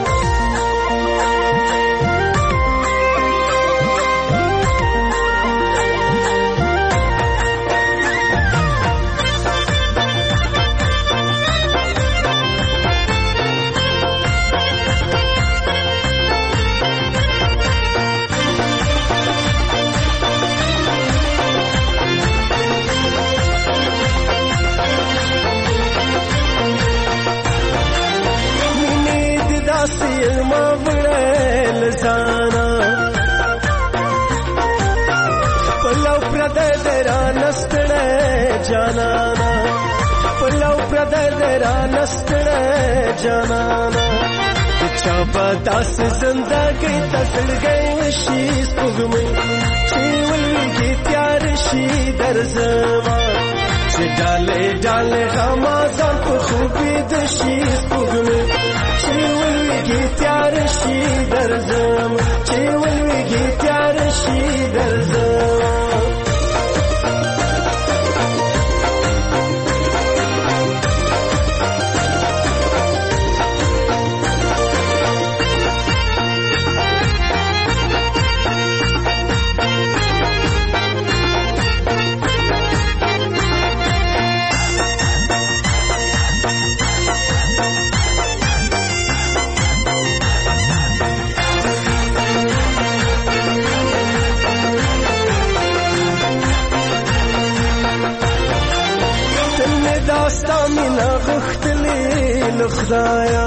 جانانا پلو پردے درا نستڑے جانانا چا بداس زندگی تسل گئی شیز پگمی چی ولویگی تیار شی درزما چی ڈالے ڈالے غمازان پا خوبی دشیز پگمی چی ولویگی تیار شی درزما چی ولویگی تیار شی درزما خدایا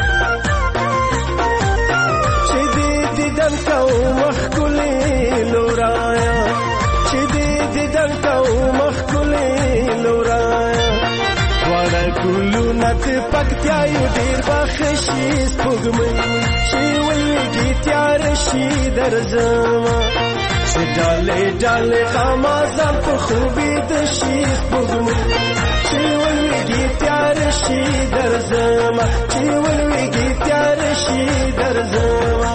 چې دې دیدن کو مخکلي لورایا چې دې دیدن کو مخکلي لورایا وړه ګلو نت پکتیا یو ډیر بخشي سپوږمۍ چې ولویږي تیار شي درځما چې ډالې ډالې غمازان په خوبې د شي سپوږمۍ چې ولویږي تیار شي درځما چې ولویږي تیار شي درځما.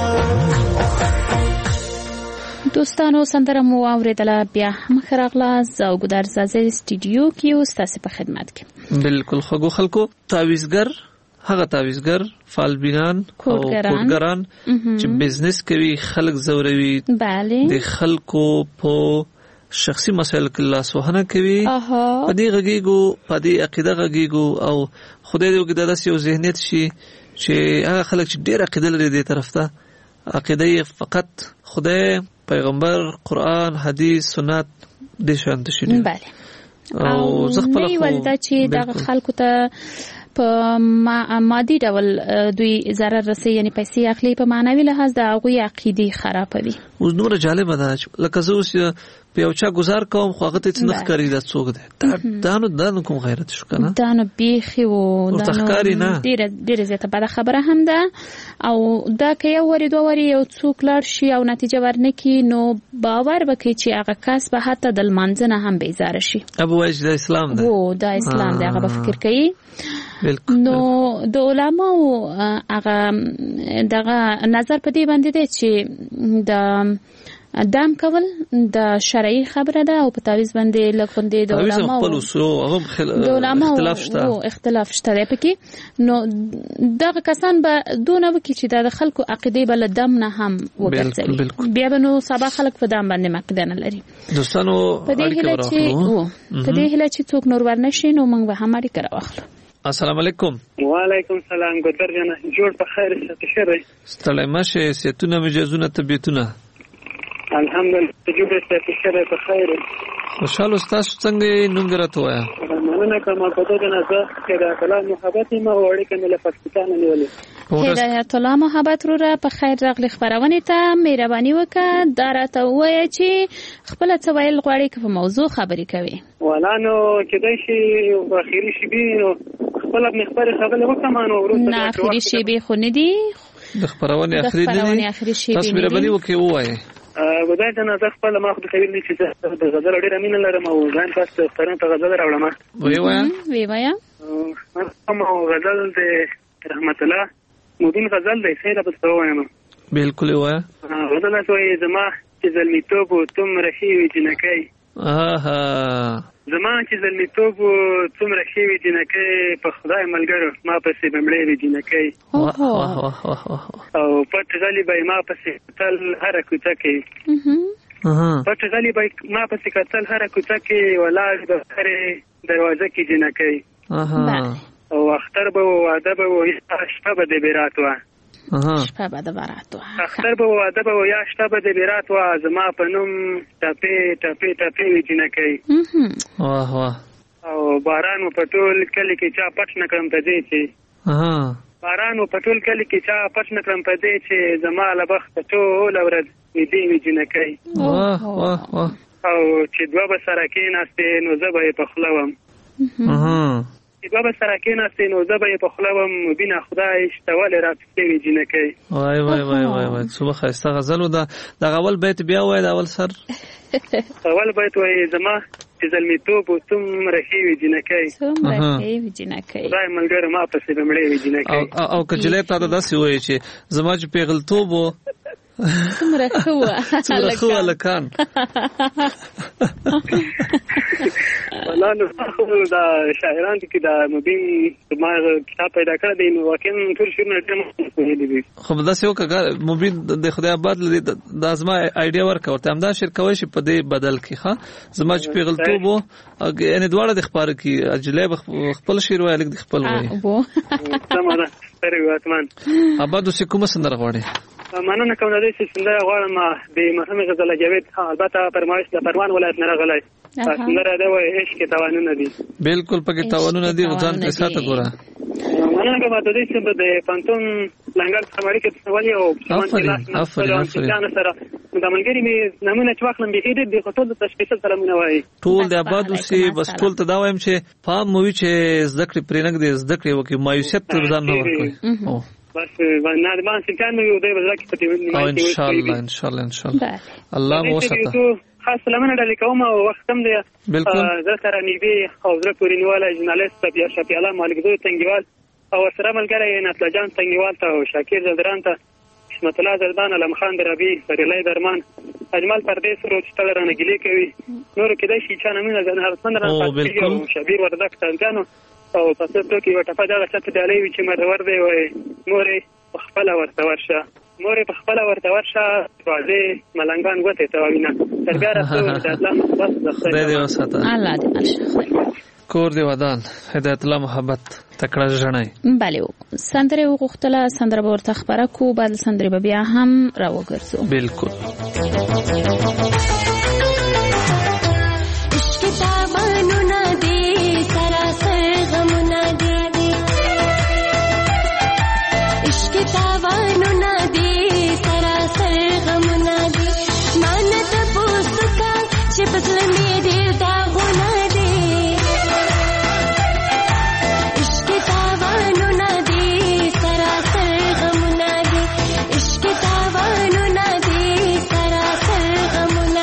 دوستانو سندره مو اوریدله بیا هم خراغله زو ګدار زازه سټوډیو کې او ستاسو په خدمت کې.
بالکل خو خلکو تعویزګر هغه تعویزګر فالبینان او کوډګران چې بزنس کوي خلک زوروي
bale
د خلکو په شخصي مسایل کې لاس وهنه کوي پدې غږیګو پدې عقیده غږیګو او خدای دې وګړي داسې یو ذهنیت شي چې هغه خلک چې ډېر عقیده لري دې طرف ته عقیده فقط خدای پیغمبر قرآن حدیث سنت دې شانت شي
bale او زه خپل خو ولدا چې دغه خلکو ته په مادي ډول دوی zarar رسي یعنی پیسې اخلي په معنوي لحاظ د هغه عقیده خرابوي.
اوس نور جالب ده لکه زه اوس په یو چا گزار کوم خو هغه ته څنګه ښکاری د څوک ده دا نو دا نو کوم غیرت شو کنه
دا نو بیخي و
دا نو
ډیره ډیره زیاته بده خبره هم ده او دا که یو وری دوه وری یو څوک لار شي او نتیجه ورنکي نو باور وکړي چې هغه کس به حتی د منځنه هم بیزاره شي.
ابو وایي د اسلام ده
وو دا اسلام ده هغه به فکر کوي نو د علماء هغه دغه نظر په دې باندې دی چې د دام کول د شرعي خبره ده او په تعویض باندې لکوندې د علماء
خپل اصول هغه اختلاف شته
او اختلاف شته پکې نو دغه کسان به دونه وکړي چې د خلکو عقیده بل دم نه هم وګرځي بیا به نو سبا خلک په دام باندې مقدنه لري.
دوستانو
په دې هله چې په دې هله چې څوک نور ورنشي نو موږ به هم اړیکه راوخلو.
السلام علیکم.
وعلیکم السلام ګدر جنا جوړ په خیر ست شری
ستړی مشه ستونه مجازونه طبيعتونه
الحمدلله جوړ ست شری په خیر
خوشاله تاسو څنګه نوم درته وایا
مننه کوم په دغه نه زه چې د کلام محبت ما وړي کنه له پاکستان نیولې
هدایت الله محبت رو را په خیر راغلی خبرونه ته مهرباني وکړه دراته وای چې خپل څه ویل غواړي په موضوع خبرې کوي
ولا نو کدی شي په اخیری شي بینو خپل خبره خبره وکړم نو ورته
نه اخیری شي به خو نه دی
د خبرونه اخیری دی تاسو مهرباني وکړئ وایي
ودای ته نه خپل ما خو د خبرې چې د غزل ډېر امین لرم او ځان تاسو سترن ته غزل راوړم
وی وایا
وی وایا
هم غزل د رحمت الله مبین غزل دی سیده په څوونه
بالکل وای
غزل اسوي زما چې زلمیتوب څومره شي وي جنکای
آها
زما چې زلمیتوب څومره شي وي جنکای په خدای ملګرو ما پسې بمړې وي جنکای او پټ غلی به ما پسې تل هر کوڅه کې پټ غلی به ما پسې کتل هر کوڅه کې ولاړ به هر دروازه کې جنکای او اختر به واده به شپه به د بیرات وا
شپه به د بیرات وا
اختر به واده به یا شپه به د بیرات وا زما په نوم ټپې ټپې ټپې وي جنکای
واه واه
او باران په ټول کلی کې چا پټ نه کړم ته دې چې باران په ټول کلی کې چا پټ نه کړم ته دې چې زما له بخت ټول ورځ دې وي جنکای
واه واه واه
او چې دوه به سره کېناستې نو زه به یې پخلوم چې دوه به سره کېناستې نو زه به یې پخلوم بینه خدای شته ولې راپسې وي جنکۍ
وای وای وای وای وای څومره ښایسته غزل و دا دغه اول بیت بیا وایه د اول سر
اول بیت وایي زما چې زلمیتوب و څومره ښې وي جنکۍ
څومره ښې وي جنکۍ
خدای ملګرو ما پسې به مړې وي جنکۍ
او که جلی تا ته داسې وایي چې زما چې پیغلتوب و
څومره ښه وه
څومره ښه وه هلکان
والله نو دا شاعران دي چې دا مبین ما کتاب پیدا کړی دی نو واقعا ټول شعرونه ډېر مهم دي
خو داسې وکړه مبین د خدای آباد دا زما آیډیا ورکړه ورته همدا شعر کوی شي په دې بدل کې ښه زما چې پیغلتوب و یعنې دواړه دې خپاره کړي اجلی به خپل شعر وایي هلک دې خپل وایي
سمه ده ستر وي اتمان
آباد اوسې کومه سندره غواړې
مننه کوم د دې سندره غواړم د مرحوم غزل جاوید البته فرمایش د پروان ولایت نه راغلی سندره ده وایي عشق تاوانونه دي
بالکل پکې تاوانونه دي ځان پرې ساته ګوره
مننه کوم د دې چې د پانتون لنګر څخه کې ولې او
افرین افرین افرین
سره د ملګری می نمونه چې واخلم به دې د خطو د تشخیص سلامونه وایي
ټول د آباد اوسې بس ټول ته دا وایم چې پام مو وی چې زده کړې پرې نه دې زده کړې وکي مایوسیت تر ځان نه ورکوي
بس باندې باندې څنګه نو دی بزرګ په دې
او ان شاء الله ان شاء الله ان شاء الله الله مو وساته
خاص سلامونه ډالې کوم او وخت هم دی
بالکل
زه سره نیبي او زه پورینواله ژورنالیست بیا شفیع الله مالک دوی تنګیوال او سره ملګری نصر جان تنګیوال ته او شاکر زدران ته اسمت الله زردان علم خان دربی فریلای درمان اجمل پردیس رو چې تل رانه ګیلې کوي نور کې د شي چا نمونه ځنه هرڅن رانه او شبیر وردک تنګانو او پسې ته کې وټه په دغه څه ته دی چې مرور دی وای مورې خپل ورته ورشه مورې په خپل ورته ورشه راځي ملنګان غوته ته وینه تر بیا راځو د الله محبت د
خدای دې وساته
الله دې ملشه
کور دی ودان هدایت الله محبت تکړه ژړای
بله سندره وغوښتله سندره به ورته خبره کو بعد سندره به بیا هم راوګرځو
بالکل
عشق تابانو ندی سراسر غمونه دی عشق تابانو ندی سراسر غمونه دی مانه د پوسکا چې بدل می دی داغونه غمونه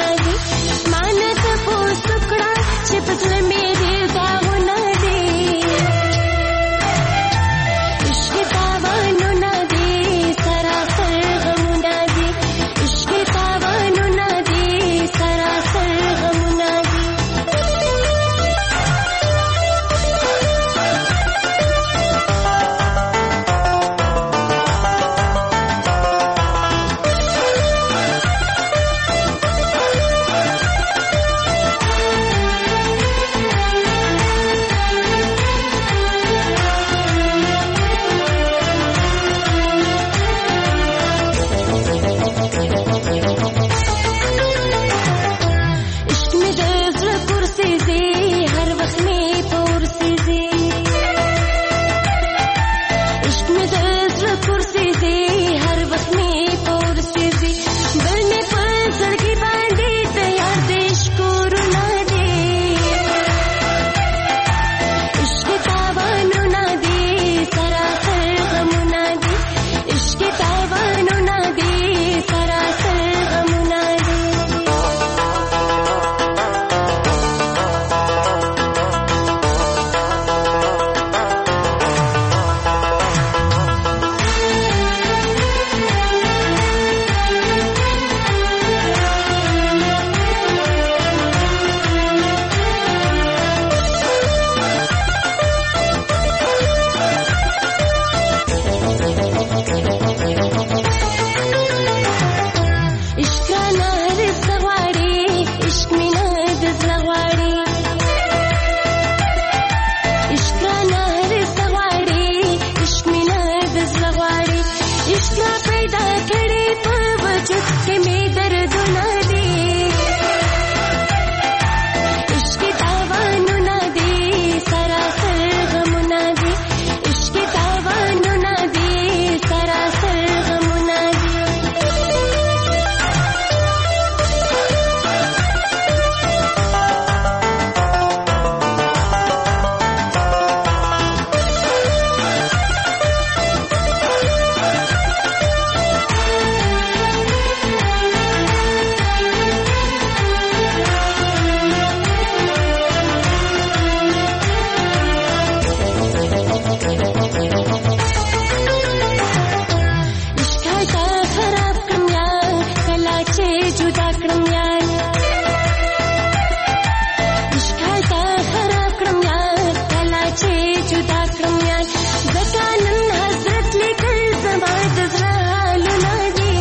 راکړم یار ځکه نن حضرت لیکل زما د زړه حالونه دي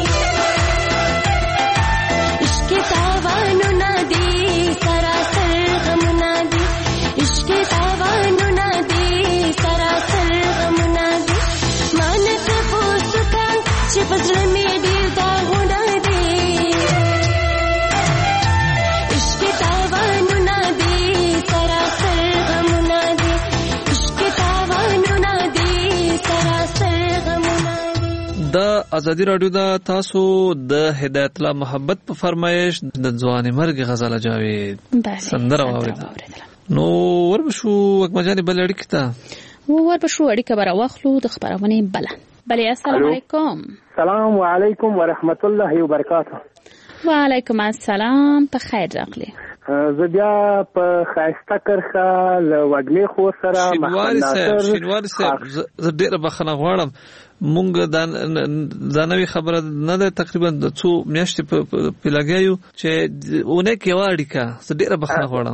عشق تاوانونه دي سراسر غمونه دي عشق تاوانونه دي سراسر غمونه دي ما نه تپوس وکړ چې په زړه مې ډېر داغونه دي عشق تاوانونه دي سراسر غمونه دي عشق تاوانونه دي سراسر غمونه دي.
د ازادي رادیو دا تاسو د هدایت الله محبت په فرمایش د ځواني مرګ غزاله جاوید سندره واوریدل نو وربشو وکمجاني بل اړیکه تا
و وربشو اړیکه برا واخلو د خبرونه بل بل السلام علیکم.
السلام علیکم ورحمت الله وبرکاته.
وعلیکم السلام په خیر راغلی.
زه بیا په خاسته کرخه له وګلې خو سره
محمد ناصر شینواری صاحب زه ډیره بخښنه غواړم مونږ دا ځانوي خبره نه ده تقریبا د څو میاشتې په لګیو چې اونه کې واړیکا زه ډیره بخښنه غواړم.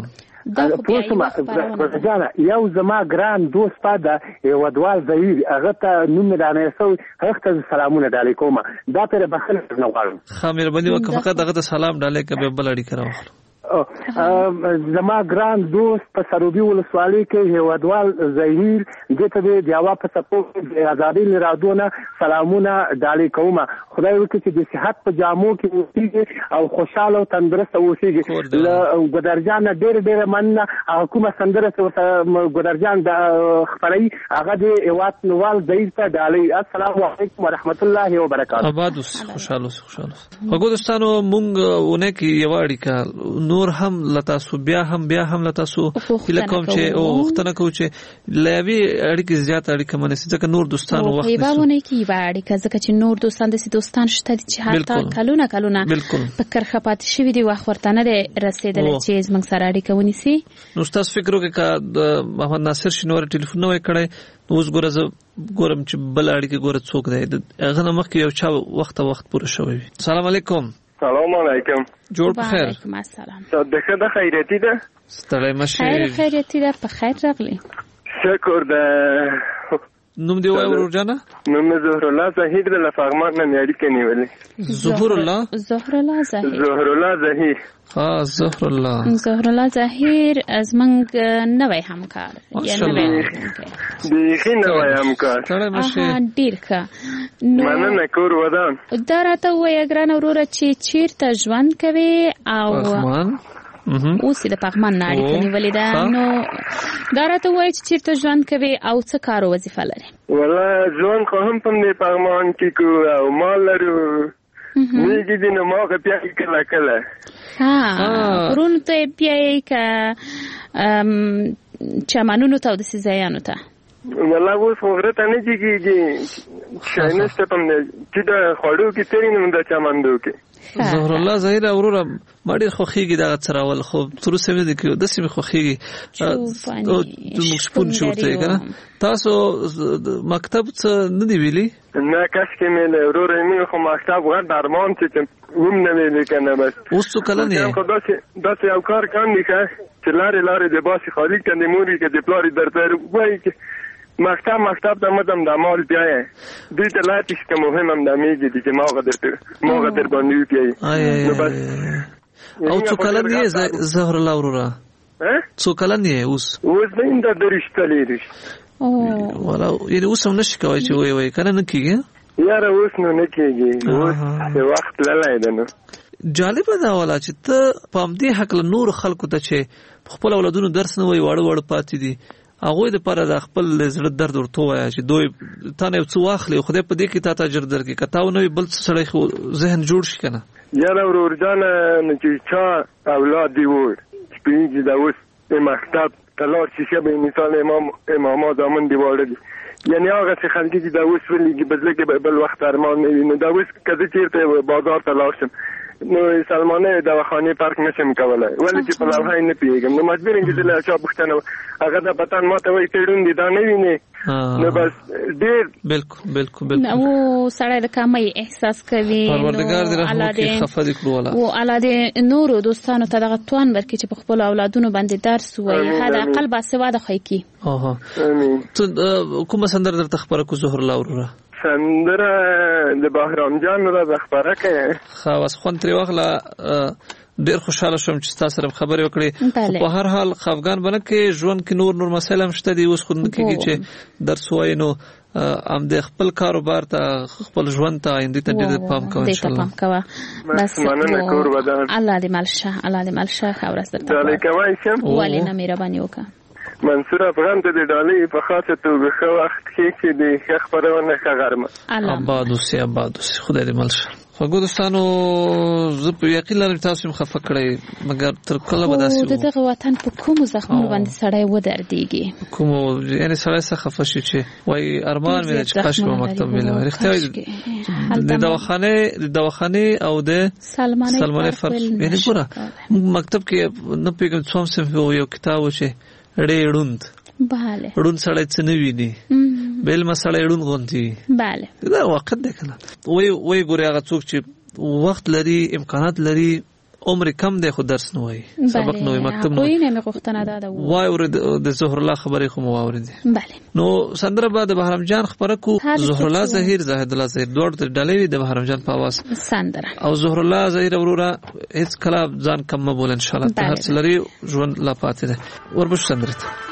یو زما ګران دوست پاده ودوال زهیر هغه ته نوم دانه سو هغه ته سلامونه ډالې کوم دا پر بخښنه نه غواړم.
خامر بني وکړه فقط هغه ته سلام ډالې کبه بل اړیکه راوړم.
زما ګران دوست په سروبي ولسوالۍ کې هیوادوال زهیر دته د جواب په سپورټ د آزادۍ لرادونه سلامونه ډالې کوم خدای وکړي چې د صحت په جامو کې اوسېږي او خوشاله او تندرست اوسېږي له ګدرجان ډېر ډېر مننه حکومت سندره ګدرجان د خبري هغه د هیواد نوال زهیر ته ډالې. السلام علیکم ورحمت الله وبرکاته.
آباد خوشاله خوشاله وګورئ دوستانو مونږ ونه کې یو اړیکه نور هم لتاسو بیا هم بیا هم لتاسو کله کوم چې او وختونه کو چې لوي اړیکې زیات اړیکه منې ځکه نور دوستانو وخت
نه باندې کی و اړیکه ځکه چې نور دوستان د سي دوستان شته چې حتی کلونه کلونه فکر خپات شوی دی وخت ورته نه رسیدل چې زمنګ سره اړیکه ونیسي. نو تاسو فکر وکړئ ک محمد ناصر شینوار ټلیفون نو کړی اوس ګورم ګورم چې بل اړیکه ګور څوک دی هغه مخ کې یو چا وخت وخت پوره شوی. السلام علیکم.
سلام علیکم.
جوړ په خیر.
وعلیکم السلام.
صدقه د خیرتی ده.
ستړی مشه.
خیر خیرتی ده په خیر راغلی.
شکر ده.
نوم دی وای ورجانه؟
نوم زهر الله زهیر د لفغمان نه یاري کني ولې.
زهر الله.
زهر الله زهیر.
زهر الله زهیر.
ها زهر الله.
زهر الله زهیر از منګ نوې همکار.
یعنی دی نوې همکار.
ستړی مشه.
ډیر ښه.
مننه کور ودان.
دا راته وای ګران وروره چې چیرته ژوند کوي او
پغمان
اوس د پغمان نه اړیکه نیولې ده نو دا راته وای چې چیرته ژوند کوي او څه کار او وظیفه لري.
ولا ژوند خو هم په پغمان کې کو او مال لرو میږي دې نو ما که پیای کله کله
ها ورونو ته پیای که چمنونو ته او د سیزایانو ته
والله اوس خبرته نه کېږي شاینسته په چې د خوړو کې ترې نه د چمندو کې
زهر الله زهیر اوروره ماډي خوخيږي دا تراول خو تر څه مې د کې د سیمه خوخيږي او د مشپون شورته کنه تاسو مکتب څه نه دی ویلي
نه کاش کې مې اوروره مې خو مکتب غړ درمان چې ووم نه ویلې کنه بس
اوس څه کله نه
خو داسې داسې یو کار کوم نه چې لارې لارې د باسي خالی کنه موري کې د پلاری درته وایي چې مکتب مکتب ته مدام د مال پیای دوی ته لاتیش که مهم هم د میږي چې ما غدر ما غدر باندې پیای
نو بس او څو کله دی زهر الله وروره
ها
څو کله دی اوس
اوس نه د درشتلې دي
او
ولا یعنی اوس هم نشي کوي چې وای وای کنه نه کیږي
یاره اوس نو نه کیږي اوس وخت لاله ده نو
جالب دا ولا چې ته پام دې حق له نور خلکو ته چې خپل اولادونو درس نه وای وړ وړ پاتې دي هغه د پر د خپل زړه درد ورته وای چې دوی تانه څو واخلې خدای په دې کې تا ته اجر درکې کتاو نو بل څه سړی خو ذهن جوړ شي کنه
یاره ورجان چې چا اولاد دی وای چې پیږي دا اوس په مکتب تلار چې شبه مثال امام امام زمان دی وړي یعنی هغه څه خلګي چې دا اوس ولې بدله کې بل وخت ارمان نه دا اوس کله چیرته بازار ته لاړ شم نو سلمانه دواخانه پارک نشم کولای ولی چې په لوحه نه پیږم نو مجبور یم چې له چا پښتنه هغه د وطن ماته وایي تړون دي دا نه ویني نو بس ډیر
بالکل بالکل بالکل
نو سړی د کمۍ احساس کوي
پروردګار دې رحم وکړي خفه دې کړو ولا
او الله دې نورو دوستانو ته دغه توان ورکړي چې په خپل اولادونو باندې درس وایي هدا عقل باسواده خو کی
اوه امين ته کومه سندره درته خبره کو زهر الله وروره
سندره د بهرام جان را خبره کوي
خاص خون تر واخله ډیر خوشاله شوم چې تاسو سره خبرې وکړې په هر حال خفګان بنه کې ژوند کې نور نور مسایل هم شته دي اوس خو نه کېږي چې درس وای نو ام د خپل کاروبار ته خپل ژوند ته آینده ته ډیر پام کوئ ان شاء الله
پام کوه بس
مننه کور ودان
الله دې مالشه الله دې مالشه خبره ستاسو
ډالۍ کوي سم
ولې نه مهرباني وکړه
منصور افغان ته د ډالۍ په خاطر ته خو وخت کې چې د خبرونه خبرمه
آباد اوسه آباد اوسه خدای دې مالشه خو دوستانو زه په یقین لرم تاسو هم خفه کړئ مګر تر کله به داسې
وو دغه وطن په کوم زخمونو باندې سړی ودردېږي
کوم یعنی سړی څه خفه شي چې وای ارمان مې چې کاش په مکتب ویل رښتیا د دواخانه د دواخانه او د سلمانه فرق یعنی پورا مکتب کې نه پیګم څوم سم یو کتاب چې ډېړوند
bale
ړون سړی څه نه ویني بل مسړی ړون غونتی
bale
دا وخت دی کنه وای وای ګوري هغه څوک چې وخت لري امکانات لري عمر کم دی خو درس نه وای سبق نه وای مکتب نه
وای نه غوښتنه ده
وای ور د زهر الله خبرې خو مواورد
bale
نو سندره بعد بهرام جان خبره کو زهر الله زهیر زاهد الله زهیر دوړ د ډلې د بهرام جان په आवाज
سندره
او زهر الله زهیر وروره هیڅ کله ځان کم مبول ان شاء الله هر څه لري ژوند لا پاتې ده وربش سندره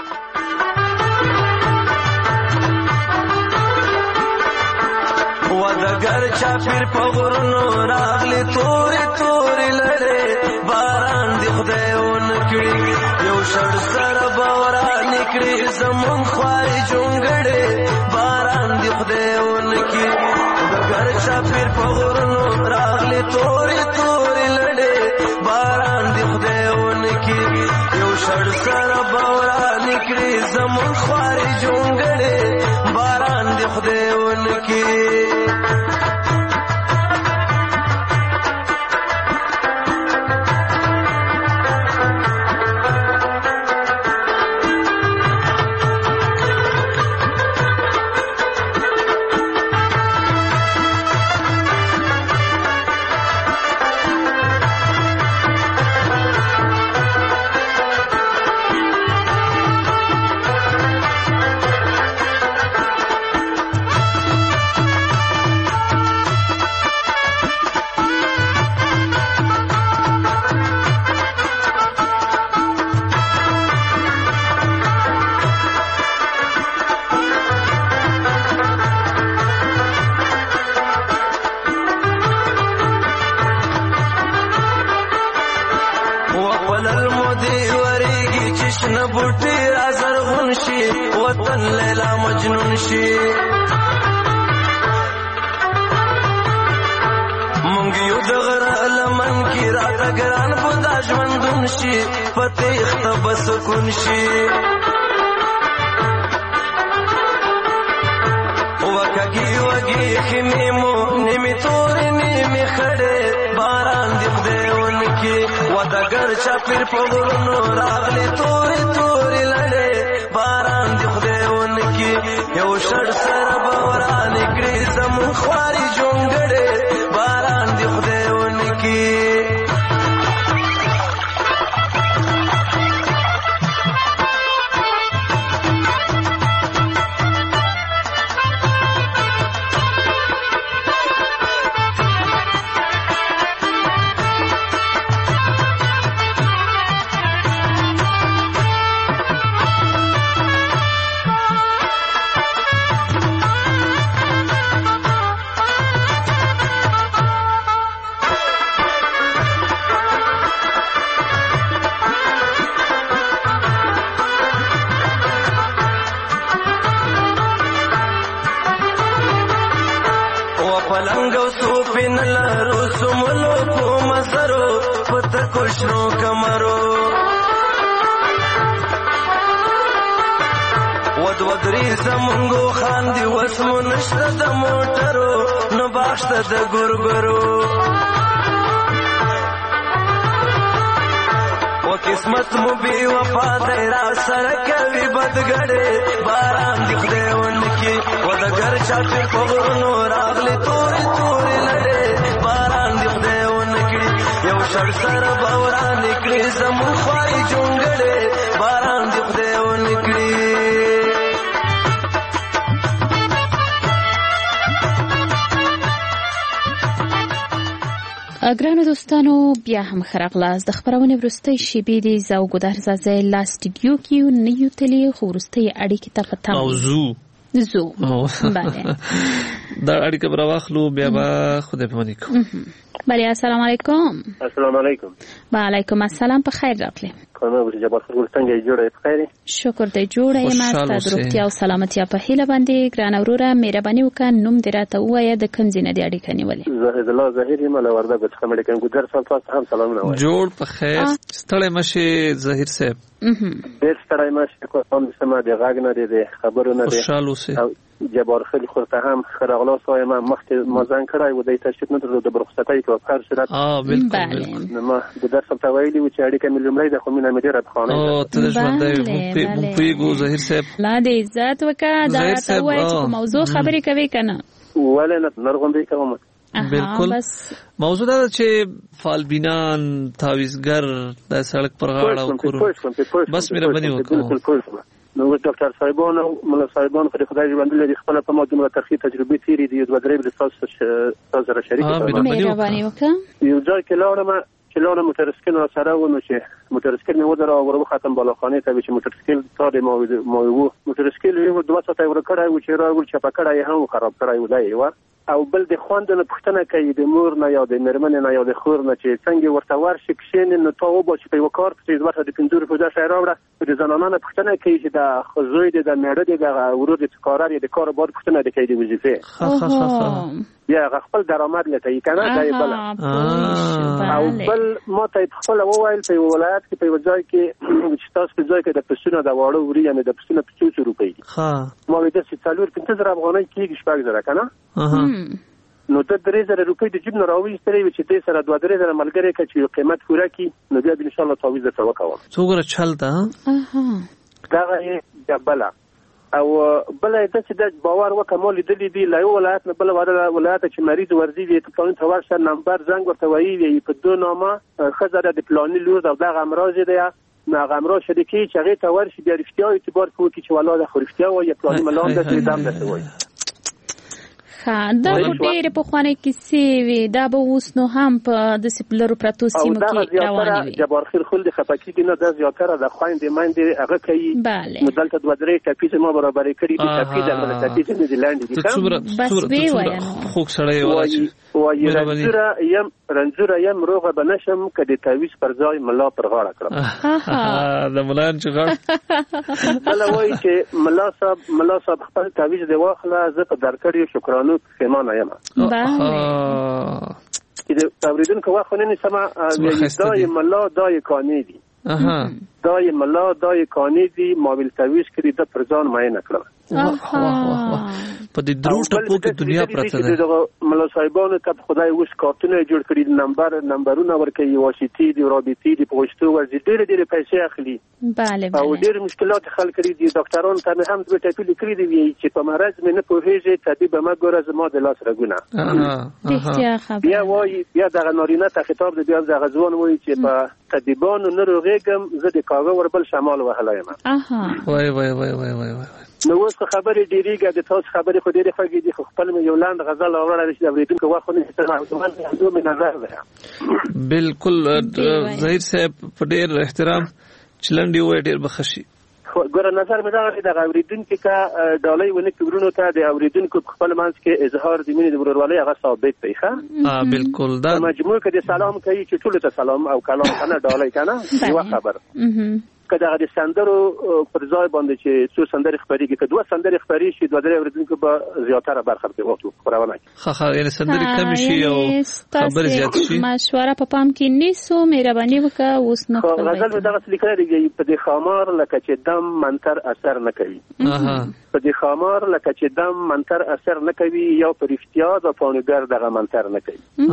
ودګر چا پیر په غرونو راغلی تورې تورې لړې باران دی خدای ونکړي یو شړ سره باران نکړي زمون خواري جونګړې باران دی خدای ونکړي ودګر چا پیر په غرونو راغلی تورې تورې لړې باران دی خدای ونکړي یو شړ سره باران نکړي زمون خواري جونګړې باران دی خدای ونکړي په قسمت مو بي وفا دی را سره کوي بدګړې باران دی خدای ونکي و د ګر چاپې په غرونو راغلي تورې تورې لړې باران دی خدای ونکړي یو شړ سره به ورانې کړي زموږ خوارې جونګړې باران دی خدای ونکړي.
ګرانو دوستانو بیا هم ښه راغلاست. د خپرونې وروستۍ شېبې دي زه او ګودر زازی لا سټډیو کې یو نه یو تلې خو وروستۍ اړیکې ته په تمه
موضوع
زو بله
دا اړیکه به راواخلو بیا به خدای پاماني کوو.
بله السلام علیکم.
السلام علیکم.
وعلیکم السلام. په خیر راغلی.
قانون ابو جبار خپل څنګه جوړه په خیر؟
شکر دې جوړه یم. ستاسو روغتیا او سلامتیا په هیله باندې ګران اوروره مهرباني وکړه نوم دې راته ووایه د کوم ځای نه دې اړیکه نیولې؟
زاهد الله ظاهر یم له وردګو څخه مې کوم ګودر صاحب تاسو هم سلامونه وایي.
جوړ په خیر. ستړی مشه ظاهر صاحب.
ډېر ستړی مشه کوم سم د غاګ نه دې خبرو نه دې
خوشاله اوسه.
جبار خیلی خورته هم خراغلا سوی ما مخت مازن کړای و د تشکیل نه درلود د برخصتای کې په هر صورت
اه بالکل بالکل
ما د درس په ویلي و چې اړیکه مې لومړی د خو مینه مې ډیره خانه
او ته ژوندې مو پیګو ظاهر صاحب
لا دې عزت وکړه دا ته وایي چې موضوع خبرې کوي کنه
ولا نه نرغوندې کوم.
بالکل موضوع دا چې فالبینان تعویزګر د سړک پر غاړه او کورو بس مې ربني وکړه.
نو ډاکټر صاحبانو مولا صاحبانو خو خدای دې باندې لري خپل په ما دومره ترخی تجربه تیری دی دوه درې د تاسو تاسو سره شریک
کړم. مهرباني وکړه.
یو ځای کې لاړم چې لاړم موټرسکل سره ونه چې موټرسکل مې ودره او ورو ختم بالاخانه ته چې موټرسکل تاده مو مو وو موټرسکل یو دوه ساعته ور کړای و چې راول چې په کړای هم خراب کړای و دی و او بل د خوندنه پښتنه کوي د مور نه یا د مرمن نه یا د خور نه چې څنګه ورته ورشي کښین نو تاو به چې په وکړ چې ورته د پندور په ځای راوړه د زنانانه پښتنه کوي چې د خزوی د مېړه د ورور د کارار د کار بعد پښتنه د کوي د وظیفه یا خپل درآمد لته یې کنه دای بل او بل ما ته خپل وویل په ولایت کې په ځای کې چې تاسو په ځای کې د پښتنه د واړو وری یعنی د پښتنه په څو روپۍ
ها
ما وې د څلور پنځه زره افغانۍ کېږي شپږ زره کنه نو د درې زره روپۍ د جیب نه راوېستلې چې دې سره دوه درې زره ملګری کې چې قیمت پوره کی نو بیا ان شاء الله تعویض ته وکاوه
څوګره چلته
اها
دا یې جبله او بل د چې د باور وکمل دي دي لا یو ولایت نه بل ولایت چې مریض ورزي دي په پلان تور سره نمبر زنګ ورته وایي په دوه نامه خزر د پلاني لور دا د امراض دی نه امراض شریکي چې هغه ته ورشي د رښتیا اعتبار کوي چې ولاده خورفتیا او یا پلاني ملام د دم ده وایي.
ها دا ډېر په خوانه کې سی وی دا به اوس نو هم په د سپلرو پراتو سیمو کې روان وي.
جبار خیر خل د خپکی کې نه د زیاتره د خويندې ماندې هغه کوي نو دلته دوه درې کپیز ما برابر کړی دي کپیز د کپیز نه دی لاندې دي
بس وی وایي
خو سړی وایي
وایي رنځره یم رنځره یم روغه بنشم کدي تعویض پر ځای ملا پر غاړه کړم
د ملان چې غاړه
الله وایي چې ملا صاحب ملا صاحب خپل تعویض دی واخله زه په درکړی شکرانه خیمانه یم چې د اوریدونکو واخونه نه سما دای ملا دای کانی دي دای ملا دای کانی دي مابل تعویض کړی د پرځان مې نه کړم
په دې درو ټپو کې دنیا پرته ده.
ملا صاحبانو ته خدای اوس کارتونه جوړ کړی نمبر نمبرونه ورکوي واسطي دي رابطي دي پوښتنه ورځي ډېر ډېر پیسې اخلي
bale
او ډېر مشکلات حل کړی دي ډاکټرانو ته هم د ټاپل کړی دي چې په مرز مې نه پوهیږي طبيب ما ګوره زما د لاس رګونه بیا وایي بیا د نارینه ته خطاب دی بیا د غزوان وایي چې په طبيبانو نه روغېږم زه د کاغه وربل شمال وهلایم
اها
وای وای وای وای وای
نو اوس خبرې ډېریږي د تاسو خبرې خو ډېرې خوږې دي خو خپل مې یو لاند غزل اورل چې د اوریدونکو واخو نه ستنه دوه مې نظر ده
بالکل ظاهر صاحب په ډېر احترام چلنډي وای ډېر بخشي
ګوره نظر مې دا د اوریدونکو کا ډالۍ ونه کورونو ته د اوریدونکو خپل منځ کې اظهار د مینې د ورورولۍ هغه ثابت دی ښه
ها بالکل دا
مجموع کې د سلام کوي چې ټول ته سلام او کلام کنه ډالۍ کنه یو خبر کله د سندرو پر ځای باندې چې څو سندرې خبرېږي که دوه سندرې خبرې شي دوه درې اوریدونکو به زیاتره برخه پرې وکړو خبرونه
ښه ښه یعنې سندرې کمې شي او خبرې زیاتې شي
مشوره په پام کې نیسو مهرباني وکړه اوس نو
غزل مې دغسې لیکلی دی په دې ښامار لکه چې دم منتر اثر نه کوي په دې خامار لکه چې دم منتر اثر نه کوي یا په رښتیا د پانوګر دغه منتر نه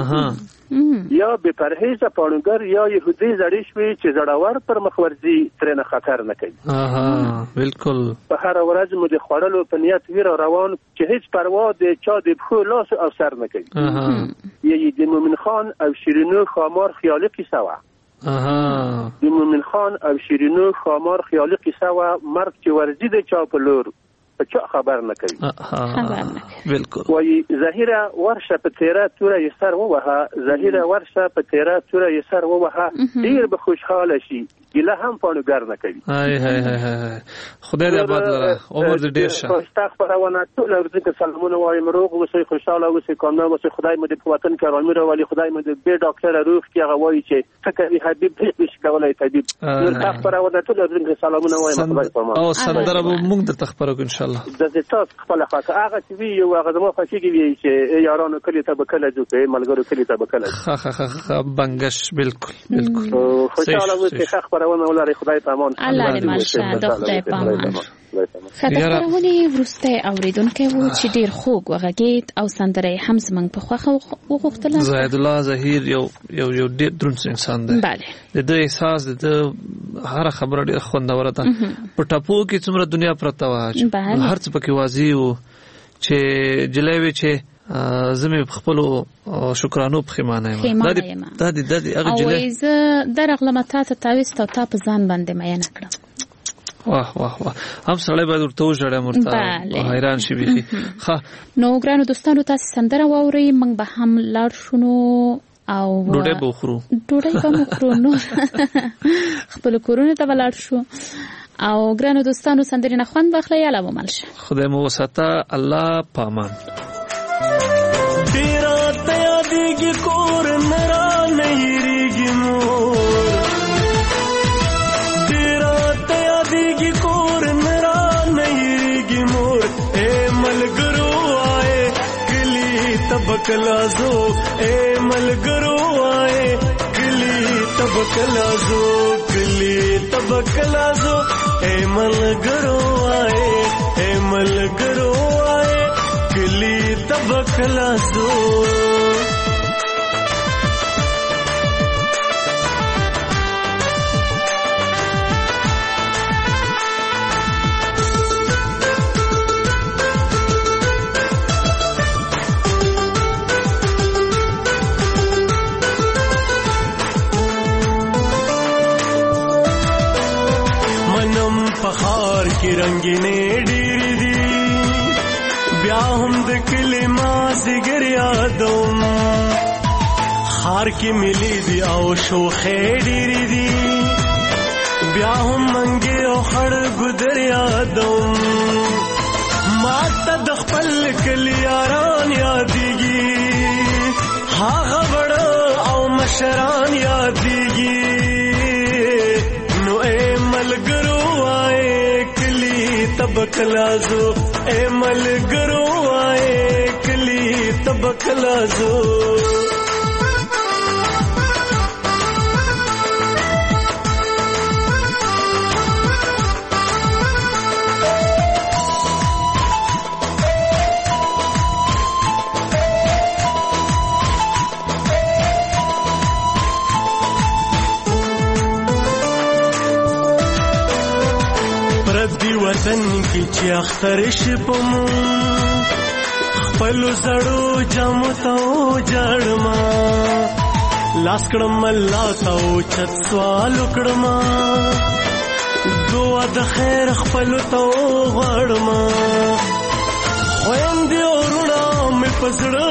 کوي یا به پرهیز پانوګر یا يهودي زړی شوي چې زړور پر مخورزي ترنه خطر نه کوي.
اها بالکل.
په هر ورځ مو د خوړلو په نیت ویر روان چې هیڅ پروا د چا د بخو لاس او سر نه کوي. اها یی د مومن خان او شیرینو خامار خیالي قصه وا.
اها
د مومن خان او شیرینو خامار خیالي قصه وا مرګ چې ورزي د چا په لور چا خبر نه کوي.
خبر نه
بالکل. وای ظاهره ورشه په تیرا توره یسر ووها ظاهره ورشه په تیرا توره یسر ووها ډیر به خوشحاله شي ګله هم پانوګر نه کوي.
هاي هاي هاي خدای دې آباد لره عمر دې ډیر شه.
استغفرونه ټول ورته سلامونه وایم روغ اوسئ خوشاله اوسئ کامیاب اوسئ خدای مو دې په وطن کې رامي راولي خدای مو دې به ډاکټر روغ کې هغه وایي چې فکر حبيب هیڅ کولای طبيب. استغفرونه ټول ورته سلامونه وایم خدای په ما.
او سندره به موږ د تخبرو ان شاء الله.
د دې تاسو خپل خاطر هغه چې وی یو هغه زموږ فشيږي وی چې یارانو کلی ته بکله ځو ملګرو کلی ته بکله.
خا خا خا بنگش بالکل بالکل.
خوشاله اوسئ خبرونه ولري خدای پامان.
الله دې مالشه د خدای پامان. خبرونه ورسته اوریدونکو وو چې ډیر خوږ وغږید او سندره هم زمنګ په خوخه وغوښتل.
زاهد الله ظهیر یو یو یو ډیر درنس انسان دی.
bale.
د دې احساس د هر خبره ډیر خوندوره ده. په ټاپو کې څومره دنیا پرته و هر څه پکې واضح وو چې جلوي چې زمي خپل شکرانو پخمانه یم.
دا دې
دا دې هغه جلوي.
او زه درغله متا ته تعويست او تا په ځان باندې مې نه کړم.
واه واه واه هم سړی باید ورته وژړی مرته حیران شي بیخي.
نو ګرانو دوستانو تاسو سندره واورئ موږ به هم لاړ شو نو او
ډوډۍ به وخورو
ډوډۍ به وخورو نو خپل کورونه ته ولاړ شو او ګرانو دوستانو سندرې نه خوند واخلئ الله مو مل شه.
خدای مو وساته الله پامان.
تیرا تیا دیگی کور نرا نیریگی مور تیرا تیا دیگی کور نرا نیریگی مور اے ملگرو آئے کلی تبکلازو اے ملگرو آئے کلی تبکلازو کلی تبکلازو اے ملگرو آئے اے ملگرو آئے کلی تبکلازو. منم پخار کی رنگینے ډیری دی بیا هم د کلمه زګر یادوم خار کې ملي دی او شو خېډيري دی بیا هم منګي او خړ ګدر یادوم ماته د خپل کلیاران یادېږي هغه وړ او مشران یادېږي نو اے ملګرو آئے کلی تبکلازو اے ملګرو آئے کلی تبکلازو. پردی وطن کی چې اختر شپم خپل زړو جام ته جړما لاس کړم الله ته چت سوال کړم دعا د خیر خپل ته غړما خويندې ورونه مې پزړه